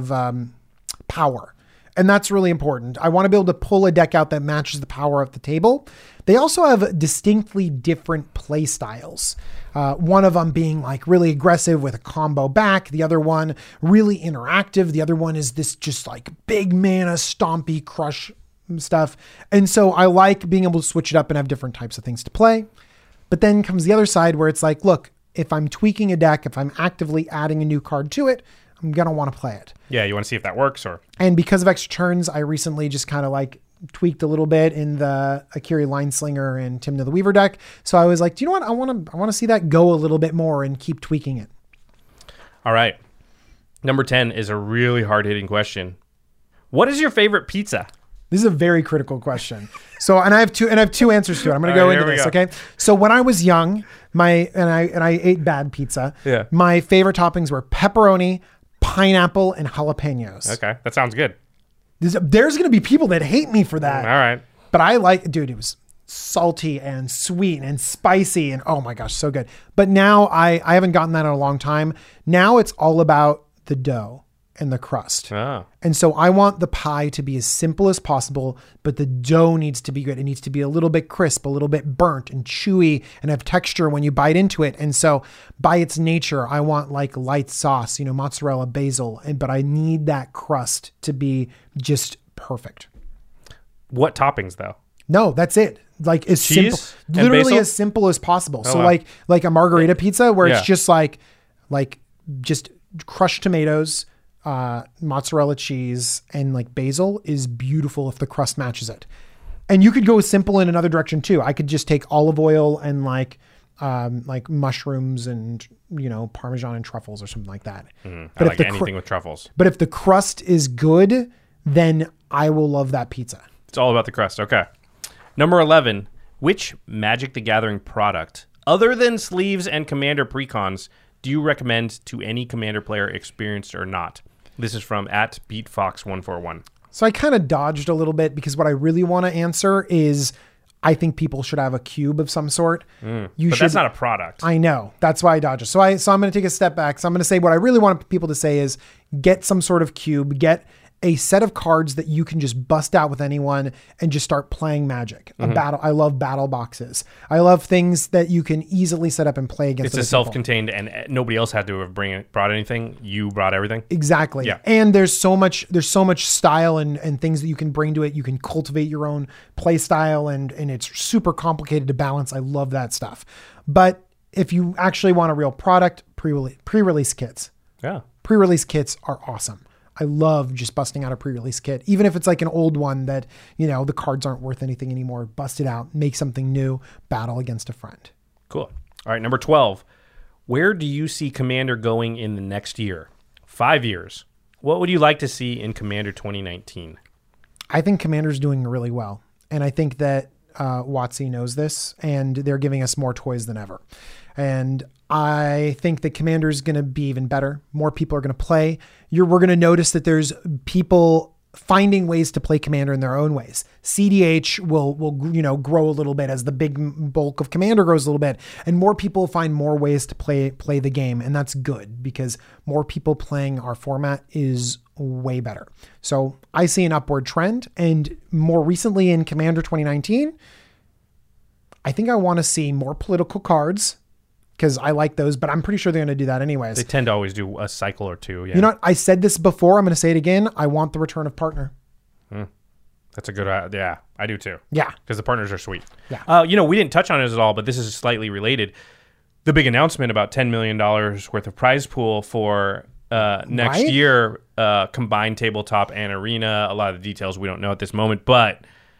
power. And that's really important. I want to be able to pull a deck out that matches the power of the table. They also have distinctly different play styles. One of them being like really aggressive with a combo back. The other one really interactive. The other one is this just like big mana stompy crush stuff. And so I like being able to switch it up and have different types of things to play. But then comes the other side where it's like, look, if I'm tweaking a deck, if I'm actively adding a new card to it, I'm going to want to play it. Yeah, you want to see if that works or... And because of extra turns, I recently just kind of like tweaked a little bit in the Akiri Lineslinger and Timna the Weaver deck. So I was like, do you know what? I want to see that go a little bit more and keep tweaking it. All right. Number 10 is a really hard-hitting question. What is your favorite pizza? This is a very critical question. So, and I have two answers to it. I'm going to go into this. Okay. So when I was young, I ate bad pizza. Yeah. My favorite toppings were pepperoni, pineapple, and jalapenos. Okay. That sounds good. There's going to be people that hate me for that. All right. But I like, dude, it was salty and sweet and spicy and oh my gosh, so good. But now I haven't gotten that in a long time. Now it's all about the dough and the crust. Oh. And so I want the pie to be as simple as possible, but the dough needs to be good. It needs to be a little bit crisp, a little bit burnt and chewy and have texture when you bite into it. And so by its nature, I want like light sauce, mozzarella, basil, but I need that crust to be just perfect. What toppings though? No, that's it. Like as cheese simple, literally basil? as simple as possible. Oh, so wow. like a margarita pizza where Yeah. it's just like just crushed tomatoes, mozzarella cheese, and like basil is beautiful if the crust matches it. And you could go simple in another direction too. I could just take olive oil and like mushrooms and Parmesan and truffles or something like that. I like anything with truffles. But if the crust is good, then I will love that pizza. It's all about the crust. Okay. Number 11. Which Magic the Gathering product, other than sleeves and Commander precons, do you recommend to any Commander player, experienced or not? This is from @BeatFox141. So I kind of dodged a little bit because what I really want to answer is I think people should have a cube of some sort. But that's not a product. I know. That's why I dodged it. So I'm going to take a step back. So I'm going to say what I really want people to say is get some sort of cube, get a set of cards that you can just bust out with anyone and just start playing Magic. I love battle boxes. I love things that you can easily set up and play against. It's a self-contained, and nobody else had to have brought anything. You brought everything. Exactly. Yeah. And there's so much style and things that you can bring to it. You can cultivate your own play style and it's super complicated to balance. I love that stuff. But if you actually want a real product, pre-release kits. Yeah. Pre-release kits are awesome. I love just busting out a pre-release kit, even if it's like an old one that, you know, the cards aren't worth anything anymore. Bust it out, make something new, battle against a friend. Cool. All right, number 12. Where do you see Commander going in the next year? 5 years. What would you like to see in Commander 2019? I think Commander's doing really well. And I think that WotC knows this, and they're giving us more toys than ever. And I think that Commander is going to be even better. More people are going to play. We're going to notice that there's people finding ways to play Commander in their own ways. CDH will grow a little bit as the big bulk of Commander grows a little bit, and more people find more ways to play the game, and that's good because more people playing our format is way better. So I see an upward trend, and more recently in Commander 2019, I think I want to see more political cards because I like those, but I'm pretty sure they're going to do that anyways. They tend to always do a cycle or two. Yeah. You know what? I said this before. I'm going to say it again. I want the return of partner. That's a good, yeah, I do too. Yeah. Because the partners are sweet. Yeah. We didn't touch on it at all, but this is slightly related. The big announcement about $10 million worth of prize pool for next year, combined tabletop and arena. A lot of the details we don't know at this moment, but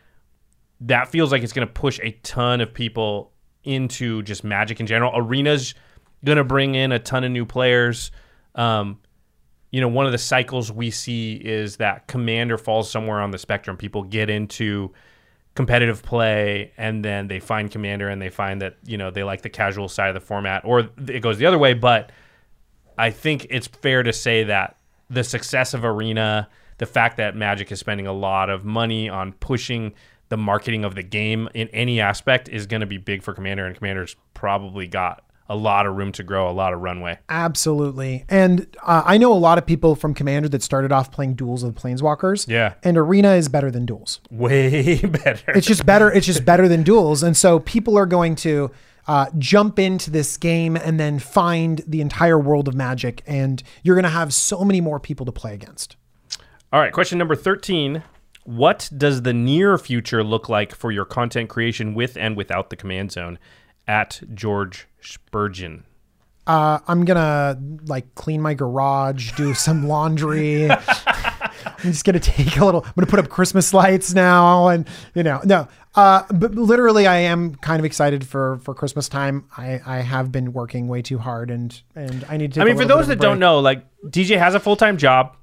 that feels like it's going to push a ton of people into just Magic in general. Arena's going to bring in a ton of new players. One of the cycles we see is that Commander falls somewhere on the spectrum. People get into competitive play, and then they find Commander, and they find that, they like the casual side of the format, or it goes the other way. But I think it's fair to say that the success of Arena, the fact that Magic is spending a lot of money on pushing the marketing of the game in any aspect is going to be big for Commander, and Commander's probably got a lot of room to grow, a lot of runway. Absolutely. And I know a lot of people from Commander that started off playing Duels of the Planeswalkers. Yeah. And Arena is better than Duels. Way better. It's just better. It's just better than Duels. And so people are going to jump into this game and then find the entire world of Magic. And you're going to have so many more people to play against. All right. Question number 13. What does the near future look like for your content creation with and without the Command Zone? At George Spurgeon. I'm gonna clean my garage, do some laundry. I'm just gonna take a little. I'm gonna put up Christmas lights now, and no. But literally, I am kind of excited for Christmas time. I have been working way too hard, and I need to. I mean, for those that don't know, DJ has a full-time job.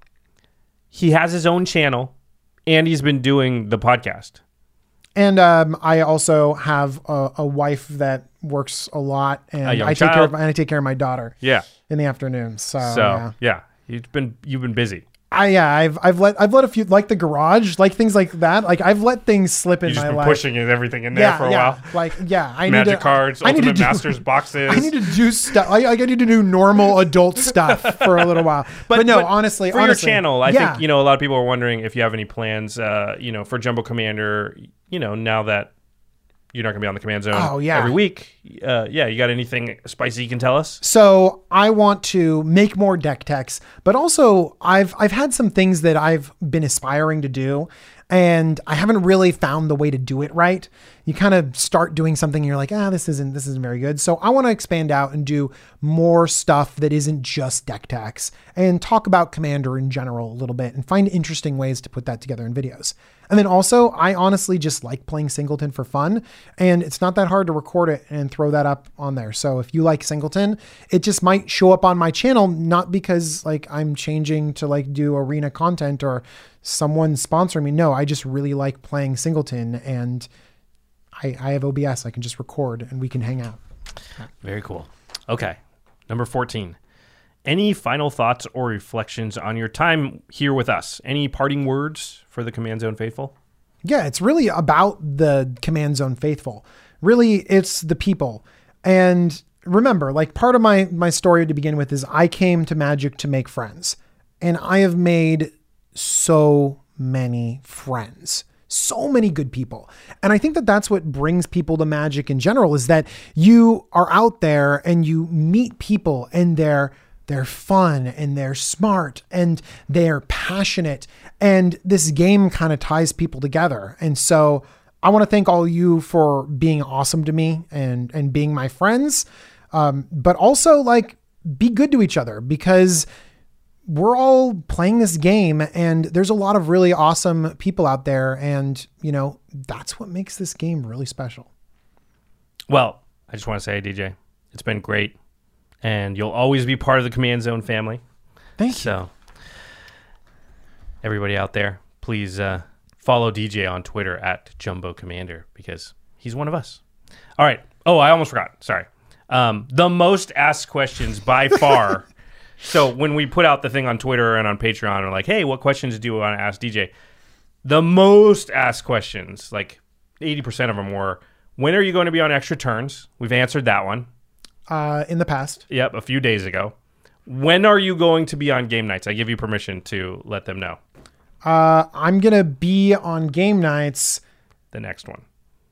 He has his own channel, and he's been doing the podcast. And I also have a wife that works a lot, and I take care of my daughter. Yeah. In the afternoon. So yeah, you've been busy. I've let a few, like the garage, like things like that. Like I've let things slip in my life. You've just been pushing everything in there for a while. Magic cards, Ultimate Masters boxes. I need to do stuff. I need to do normal adult stuff for a little while. But honestly, your channel, I think a lot of people are wondering if you have any plans, for Jumbo Commander. Now that you're not going to be on the Command Zone every week. You got anything spicy you can tell us? So I want to make more deck techs, but also I've had some things that I've been aspiring to do, and I haven't really found the way to do it right. You kind of start doing something and you're like, this isn't very good. So I want to expand out and do more stuff that isn't just deck techs and talk about Commander in general a little bit and find interesting ways to put that together in videos. And then also, I honestly just like playing Singleton for fun, and it's not that hard to record it and throw that up on there. So if you like Singleton, it just might show up on my channel, not because I'm changing to do arena content or someone sponsoring me. No, I just really like playing Singleton, and I have OBS. I can just record and we can hang out. Very cool. Okay. Number 14. Any final thoughts or reflections on your time here with us? Any parting words for the Command Zone faithful? Yeah, it's really about the Command Zone faithful. Really, it's the people. And remember, part of my story to begin with is I came to Magic to make friends. And I have made so many friends. So many good people. And I think that that's what brings people to Magic in general, is that you are out there and you meet people and they're fun and they're smart and they're passionate, and this game kind of ties people together. And so I want to thank all of you for being awesome to me and being my friends. But also be good to each other, because we're all playing this game, and there's a lot of really awesome people out there. And, that's what makes this game really special. Well, I just want to say, DJ, it's been great. And you'll always be part of the Command Zone family. Thank you. So, everybody out there, please follow DJ on Twitter at Jumbo Commander, because he's one of us. All right. Oh, I almost forgot. Sorry. The most asked questions by far. So when we put out the thing on Twitter and on Patreon, we're like, hey, what questions do you want to ask DJ? The most asked questions, like 80% of them were, when are you going to be on Extra Turns? We've answered that one. In the past. Yep, a few days ago. When are you going to be on game nights? I give you permission to let them know. I'm going to be on game nights. The next one.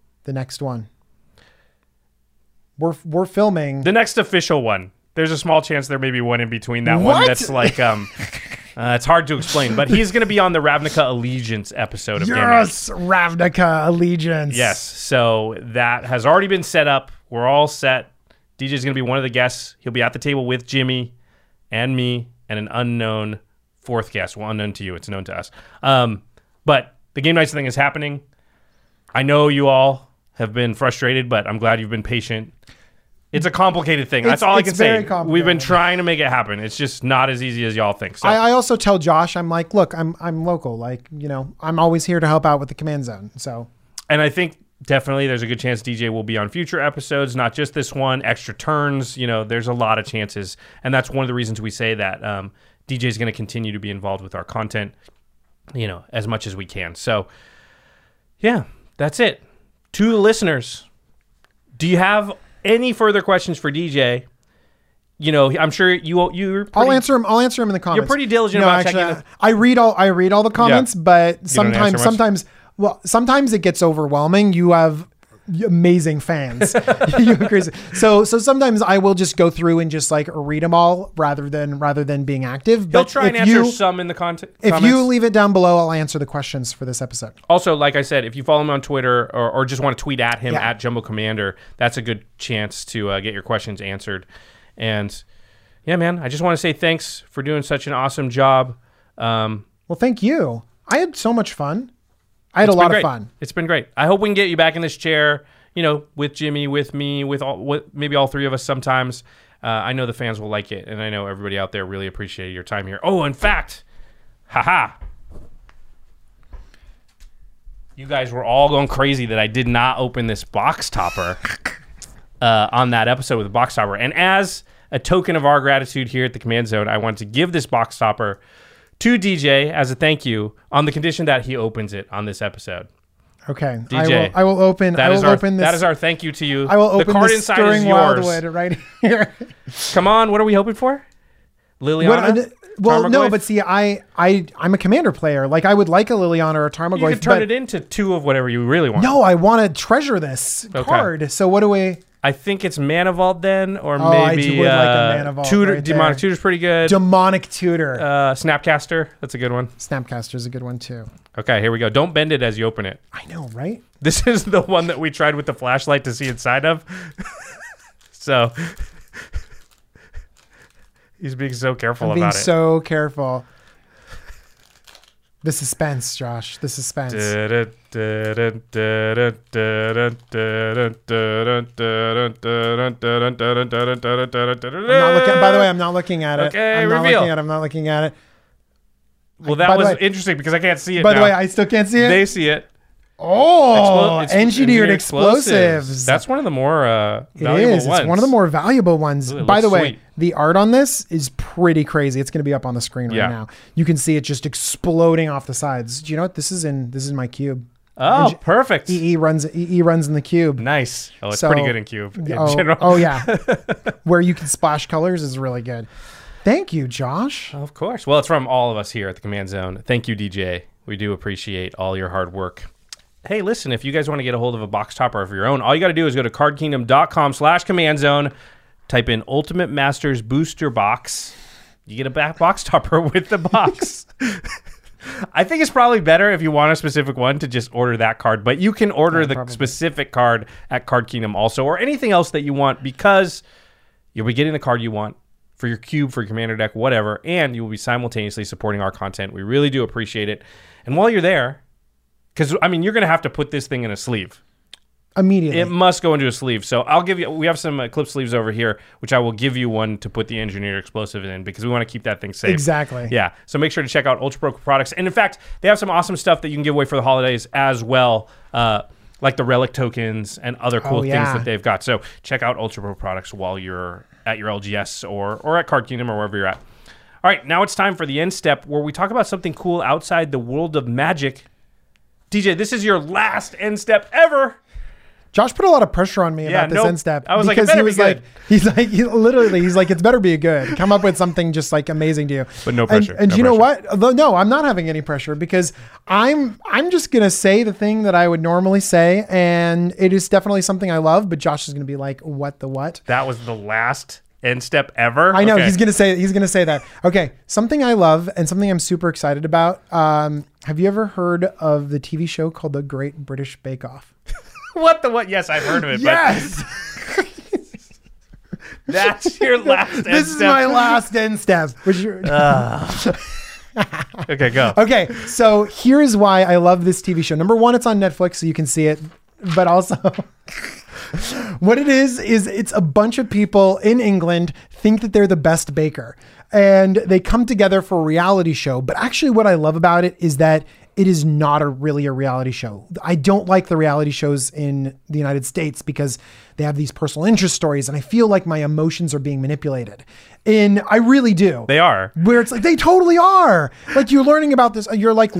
We're filming. The next official one. There's a small chance there may be one in between that one What? that's like, it's hard to explain, but he's going to be on the Ravnica Allegiance episode of Game Nights. Yes, Ravnica Allegiance. Yes, so that has already been set up. We're all set. DJ's going to be one of the guests. He'll be at the table with Jimmy and me and an unknown fourth guest. Well, unknown to you. It's known to us. But the Game Nights thing is happening. I know you all have been frustrated, but I'm glad you've been patient. It's a complicated thing. That's all I can say. We've been trying to make it happen. It's just not as easy as y'all think. So. I also tell Josh, I'm like, look, I'm local. Like, I'm always here to help out with the Command Zone. So, and I think definitely there's a good chance DJ will be on future episodes, not just this one. Extra Turns, there's a lot of chances, and that's one of the reasons we say that DJ is going to continue to be involved with our content, as much as we can. So, yeah, that's it. To the listeners, do you have any further questions for DJ? I'm sure you're pretty, I'll answer them in the comments. You're pretty diligent about checking. I read all the comments, but sometimes it gets overwhelming. You have amazing fans. So sometimes I will just go through and just like read them all rather than being active. But try and answer some in the comments. If you leave it down below, I'll answer the questions for this episode. Also, like I said, if you follow him on Twitter or just want to tweet at him at Jumbo Commander, that's a good chance to get your questions answered. And yeah, man, I just want to say thanks for doing such an awesome job. Well, thank you. I had so much fun. I had a lot of fun. It's been great. I hope we can get you back in this chair, with Jimmy, with me, maybe all three of us sometimes. I know the fans will like it, and I know everybody out there really appreciated your time here. Oh, in fact, you guys were all going crazy that I did not open this box topper on that episode with the box topper. And as a token of our gratitude here at the Command Zone, I want to give this box topper to DJ as a thank you on the condition that he opens it on this episode. Okay. DJ, I will open this. That is our thank you to you. I will open the card this inside Stirring is yours. Wildwood right here. Come on, what are we hoping for? Liliana? Well, no, but see, I'm a commander player. Like, I would like a Liliana or a Tarmogoyf. You could turn it into two of whatever you really want. No, I want to treasure this card. So what do we... I think it's Mana Vault then, or maybe I would like a Mana Vault Tutor. right Demonic there. Tutor's pretty good. Demonic Tutor. Snapcaster, that's a good one. Snapcaster's a good one too. Okay, here we go. Don't bend it as you open it. I know, right? This is the one that we tried with the flashlight to see inside of. So he's being so careful about it. Being so careful. The suspense, Josh. The suspense. I'm not looking. By the way, I'm not looking at it. Okay, I'm reveal. I'm not looking at it. Well, that was interesting because I can't see it. By the way, I still can't see it. They see it. Oh, engineered explosives. That's one of the more valuable it is. ones. It's one of the more valuable ones. Ooh, By the way, sweet. the art on this is pretty crazy. It's going to be up on the screen right now. You can see it just exploding off the sides. Do you know what this is in? This is my cube. Oh, perfect. EE runs in the cube. Nice. Oh, it's pretty good in cube in general. Oh yeah. Where you can splash colors is really good. Thank you, Josh. Of course. Well, it's from all of us here at the Command Zone. Thank you, DJ. We do appreciate all your hard work. Hey, listen, if you guys want to get a hold of a box topper of your own, all you got to do is go to cardkingdom.com/command zone, type in Ultimate Masters Booster Box. You get a box topper with the box. I think it's probably better if you want a specific one to just order that card, but you can order the specific card at Card Kingdom also, or anything else that you want, because you'll be getting the card you want for your cube, for your commander deck, whatever, and you will be simultaneously supporting our content. We really do appreciate it. And while you're there, because, I mean, you're going to have to put this thing in a sleeve. Immediately. It must go into a sleeve. So I'll give you, we have some clip sleeves over here, which I will give you one to put the engineered explosive in because we want to keep that thing safe. Exactly. Yeah. So make sure to check out Ultra Pro products. And in fact, they have some awesome stuff that you can give away for the holidays as well. Like the relic tokens and other cool things that they've got. So check out Ultra Pro products while you're at your LGS or at Card Kingdom or wherever you're at. All right, now it's time for the end step where we talk about something cool outside the world of Magic. DJ, this is your last end step ever. Josh put a lot of pressure on me about this end step. I was because like, it better be good. He's like, it's better be good. Come up with something just like amazing to you. But no pressure. And no you know pressure. what? No, I'm not having any pressure because I'm just gonna say the thing that I would normally say, and it is definitely something I love. But Josh is gonna be like, what the what? That was the last end step ever. I know Okay. he's gonna say that. Okay, something I love and something I'm super excited about. Have you ever heard of the TV show called The Great British Bake Off? What the what? Yes, I've heard of it. Yes. But that's your last end step. This is my last end step. Okay, go. Okay, so here's why I love this TV show. Number one, it's on Netflix, so you can see it. But also, what it is it's a bunch of people in England think that they're the best baker. And they come together for a reality show. But actually, what I love about it is that it is not really a reality show. I don't like the reality shows in the United States because they have these personal interest stories and I feel like my emotions are being manipulated. And I really do. They are. Where it's like, they totally are. Like you're learning about this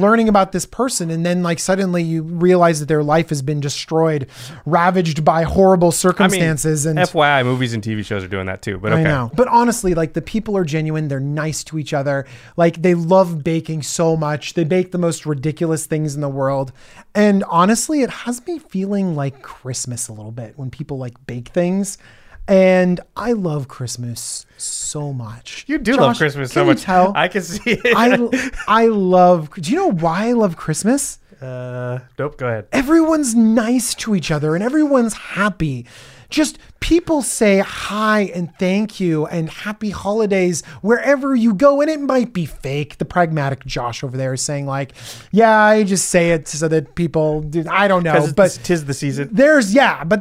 person and then like suddenly you realize that their life has been destroyed, ravaged by horrible circumstances. I mean, and FYI, movies and TV shows are doing that too, but okay. I know. But honestly, like the people are genuine. They're nice to each other. Like they love baking so much. They bake the most ridiculous things in the world. And honestly, it has me feeling like Christmas a little bit when people like bake things. And I love Christmas so much. You do Josh, love Christmas so can you much. tell? I can see it. I love, do you know why I love Christmas? Nope, go ahead. Everyone's nice to each other and everyone's happy. Just people say hi and thank you and happy holidays wherever you go. And it might be fake. The pragmatic Josh over there is saying like, yeah, I just say it so that people do. I don't know. But 'tis the season. There's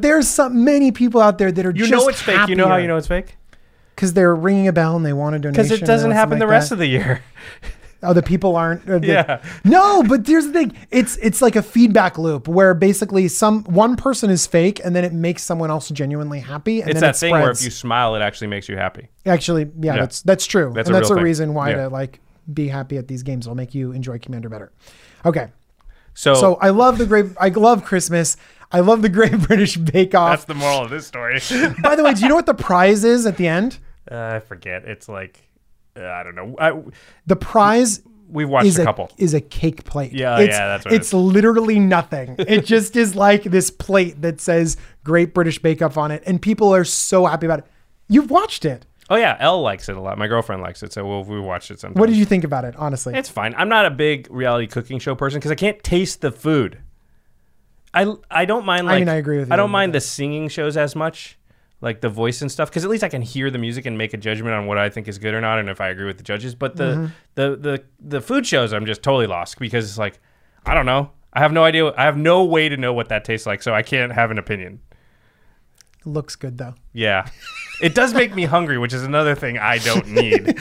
many people out there that are just You know it's fake. happier. You know how you know it's fake? Because they're ringing a bell and they want a donation. Because it doesn't happen the rest of the year. Oh, the people aren't. Yeah. No, but here's the thing. It's like a feedback loop where basically one person is fake and then it makes someone else genuinely happy. And It's then that it thing where if spreads. you smile, it actually makes you happy. Actually, yeah. That's true. That's and a that's real a thing. reason why Yeah. to like be happy at these games. It'll make you enjoy Commander better. Okay. So So I love Christmas. I love the Great British Bake Off. that's the moral of this story. By the way, do you know what the prize is at the end? I forget. It's like, I don't know. The prize We've watched a couple. is a cake plate. Yeah, that's what it it's literally nothing. It just is like this plate that says Great British Bake Off on it, and people are so happy about it. You've watched it. Oh yeah, Elle likes it a lot. My girlfriend likes it, so we watched it sometimes. What did you think about it, honestly? It's fine. I'm not a big reality cooking show person because I can't taste the food. I don't mind. Like, I agree with you I don't on mind the singing shows as much, like the voice and stuff, because at least I can hear the music and make a judgment on what I think is good or not, and if I agree with the judges. But the food shows, I'm just totally lost because it's like, I don't know. I have no idea. I have no way to know what that tastes like, so I can't have an opinion. It looks good though. Yeah. It does make me hungry, which is another thing I don't need.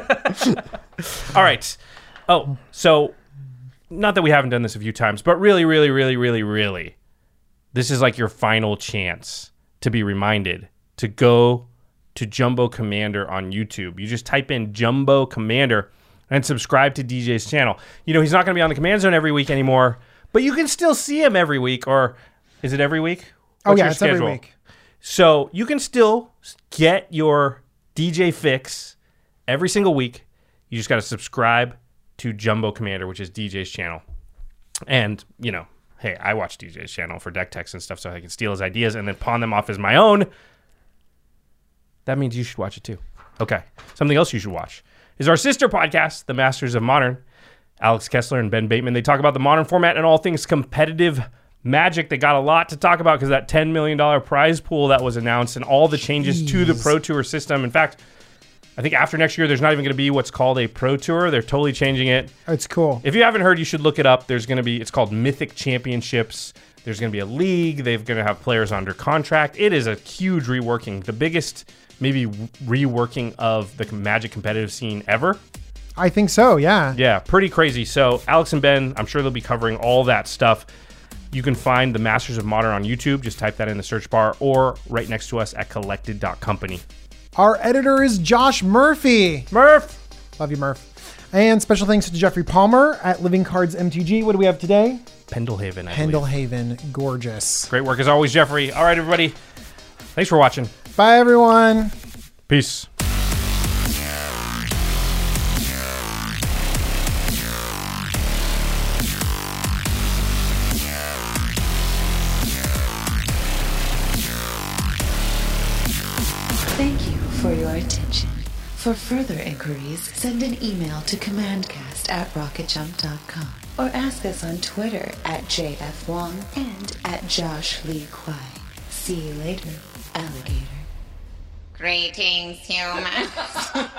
All right. Oh, so not that we haven't done this a few times, but really, really, really, really, really, this is like your final chance to be reminded to go to Jumbo Commander on YouTube. You just type in Jumbo Commander and subscribe to DJ's channel. You know, he's not going to be on the Command Zone every week anymore, but you can still see him every week. Or is it every week? What's your it's every week. So you can still get your DJ fix every single week. You just got to subscribe to Jumbo Commander, which is DJ's channel. And, you know, hey, I watch DJ's channel for deck techs and stuff so I can steal his ideas and then pawn them off as my own. That means you should watch it too. Okay. Something else you should watch is our sister podcast, The Masters of Modern. Alex Kessler and Ben Bateman, they talk about the Modern format and all things competitive Magic. They got a lot to talk about because that $10 million prize pool that was announced and all the changes to the Pro Tour system. In fact, I think after next year, there's not even going to be what's called a Pro Tour. They're totally changing it. It's cool. If you haven't heard, you should look it up. There's going to be, it's called Mythic Championships. There's going to be a league. They're going to have players under contract. It is a huge reworking. The biggest, maybe, reworking of the Magic competitive scene ever. I think so, yeah. Yeah, pretty crazy. So Alex and Ben, I'm sure they'll be covering all that stuff. You can find the Masters of Modern on YouTube. Just type that in the search bar or right next to us at collected.company. Our editor is Josh Murphy. Murph! Love you, Murph. And special thanks to Jeffrey Palmer at Living Cards MTG. What do we have today? Pendlehaven, I believe. Pendlehaven. Gorgeous. Great work as always, Jeffrey. All right, everybody. Thanks for watching. Bye, everyone. Peace. Thank you for your attention. For further inquiries, send an email to commandcast@rocketjump.com or ask us on Twitter @JFWong and @JoshLeeQuai. See you later, alligator. Greetings, humans.